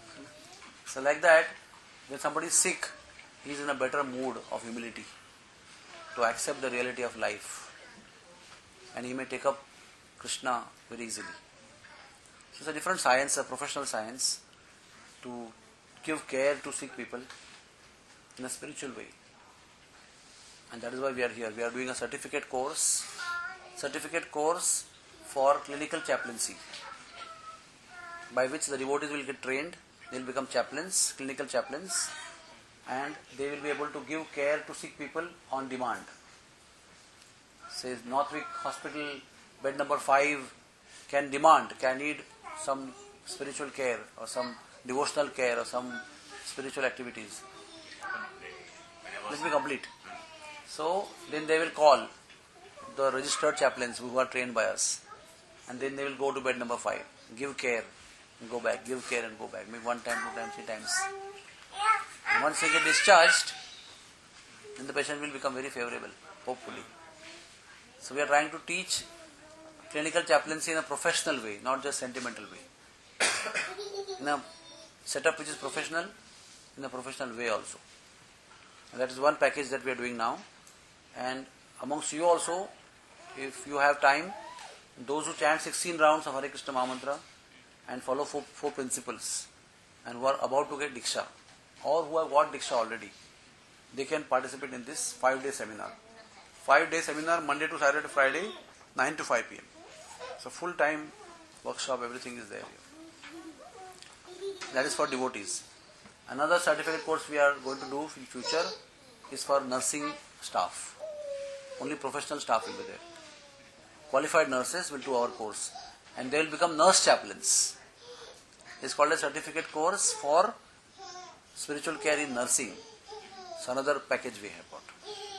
So like that, when somebody is sick, he is in a better mood of humility to accept the reality of life, and he may take up Krishna very easily. So it's a different science, a professional science, to give care to sick people in a spiritual way. And that is why we are here. We are doing a certificate course, certificate course for clinical chaplaincy, by which the devotees will get trained, they will become chaplains, clinical chaplains, and they will be able to give care to sick people on demand. Says Northwick Hospital, bed number five can demand, can need some spiritual care or some devotional care or some spiritual activities. Let me complete. So then they will call the registered chaplains who are trained by us, and then they will go to bed number five, give care and go back, give care and go back, maybe one time, two times, three times. And once they get discharged, then the patient will become very favorable, hopefully. So we are trying to teach clinical chaplaincy in a professional way, not just sentimental way. In a setup which is professional, in a professional way also. And that is one package that we are doing now. And amongst you also, if you have time, those who chant sixteen rounds of Hare Krishna Mahamantra and follow four, four principles and who are about to get Diksha, or who have got Diksha already, they can participate in this five-day seminar. Five-day seminar, Monday to Saturday to Friday, nine to five p.m. So full-time workshop, everything is there. That is for devotees. Another certificate course we are going to do in future is for nursing staff. Only professional staff will be there. Qualified nurses will do our course, and they will become nurse chaplains. It's called a certificate course for spiritual care in nursing. So another package we have got.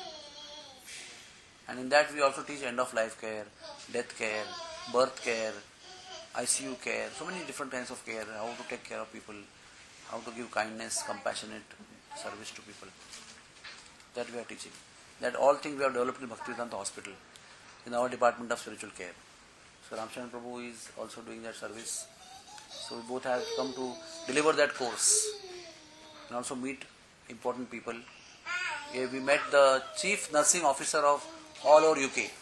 And in that we also teach end of life care, death care, birth care, I C U care, so many different kinds of care, how to take care of people, how to give kindness, compassionate service to people. That we are teaching. That all things we have developed in Bhaktivedanta Hospital, in our department of spiritual care. So Ramcharan Prabhu is also doing that service. So we both have come to deliver that course and also meet important people. Here we met the Chief Nursing Officer of all over U K.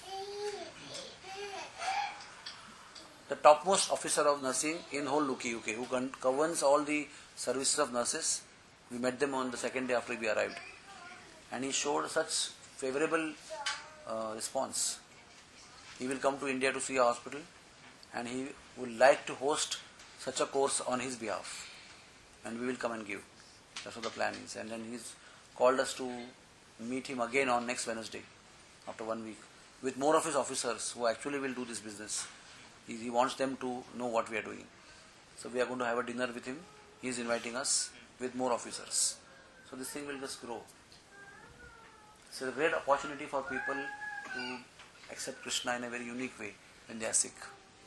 The topmost officer of nursing in whole U K, U K, who governs all the services of nurses. We met them on the second day after we arrived. And he showed such favorable uh, response. He will come to India to see a hospital and he would like to host such a course on his behalf. And we will come and give. That's what the plan is. And then he's called us to meet him again on next Wednesday, after one week, with more of his officers who actually will do this business. He, he wants them to know what we are doing. So we are going to have a dinner with him. He is inviting us with more officers. So this thing will just grow. It's a great opportunity for people to accept Krishna in a very unique way when they are sick.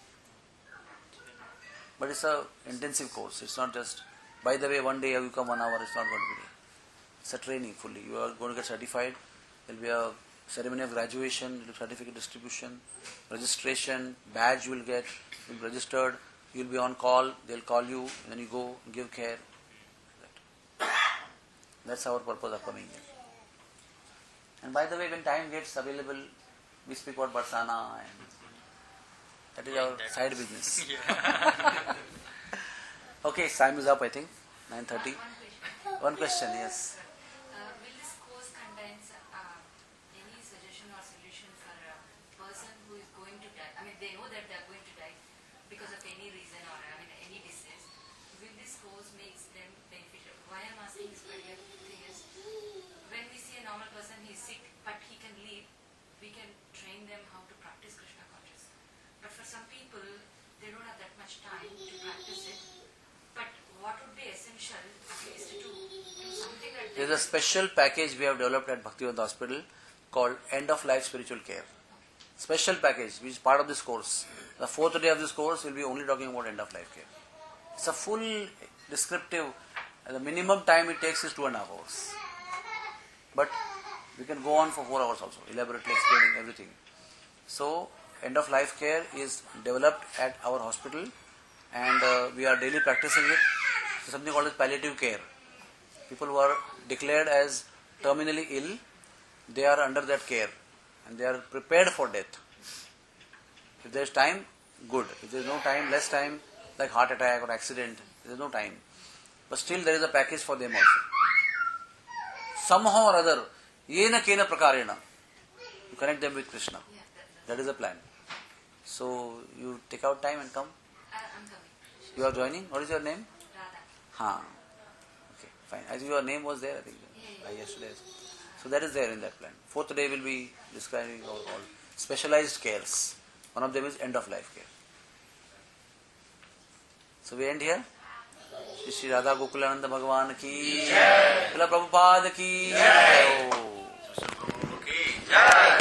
But it's a intensive course. It's not just, by the way, one day you come one hour, it's not going to be there. It's a training fully. You are going to get certified. There will be a ceremony of graduation, certificate distribution, registration, badge you will get, you will be registered, you will be on call, they will call you, then you go, give care. That's our purpose of coming here. And by the way, when time gets available, we speak about Barsana and that is our That side is- business. Yeah. Okay, time is up I think, nine Uh, thirty. One question. One question, yes. Uh, will this course contains uh, any suggestion or solution for a person who is going to die? I mean, they know that they are going to die because of any reason or I mean any disease. Will this course makes them beneficial? Why I'm asking this particular thing is, when we see a normal person, he is sick, but he can live, we can train them how to practice Krishna consciousness. But for some people, they don't have that much time to practice it. But what would be essential at least to do something that There is a special package we have developed at Bhaktivedanta Hospital called End of Life Spiritual Care. Special package which is part of this course. The fourth day of this course will be only talking about end of life care. It's a full descriptive, the minimum time it takes is two and a half hours. But we can go on for four hours also, elaborately explaining everything. So, end of life care is developed at our hospital and uh, we are daily practicing it. It's something called as palliative care. People who are declared as terminally ill, they are under that care and they are prepared for death. If there is time, good. If there is no time, less time, like heart attack or accident, there is no time. But still there is a package for them also. Somehow or other, yena kena prakarena, you connect them with Krishna. Yeah, that, That is the plan. So you take out time and come. I, I'm coming. You are joining. What is your name? Radha. Ha. Okay, fine. I think your name was there, I think, Yeah, by yesterday. So that is there in that plan. Fourth day will be describing all, all specialized cares. One of them is end of life care. So we end here. Shri Shri Radha Gokulananda Bhagavan ki Jai. Prabhupada ki Jai.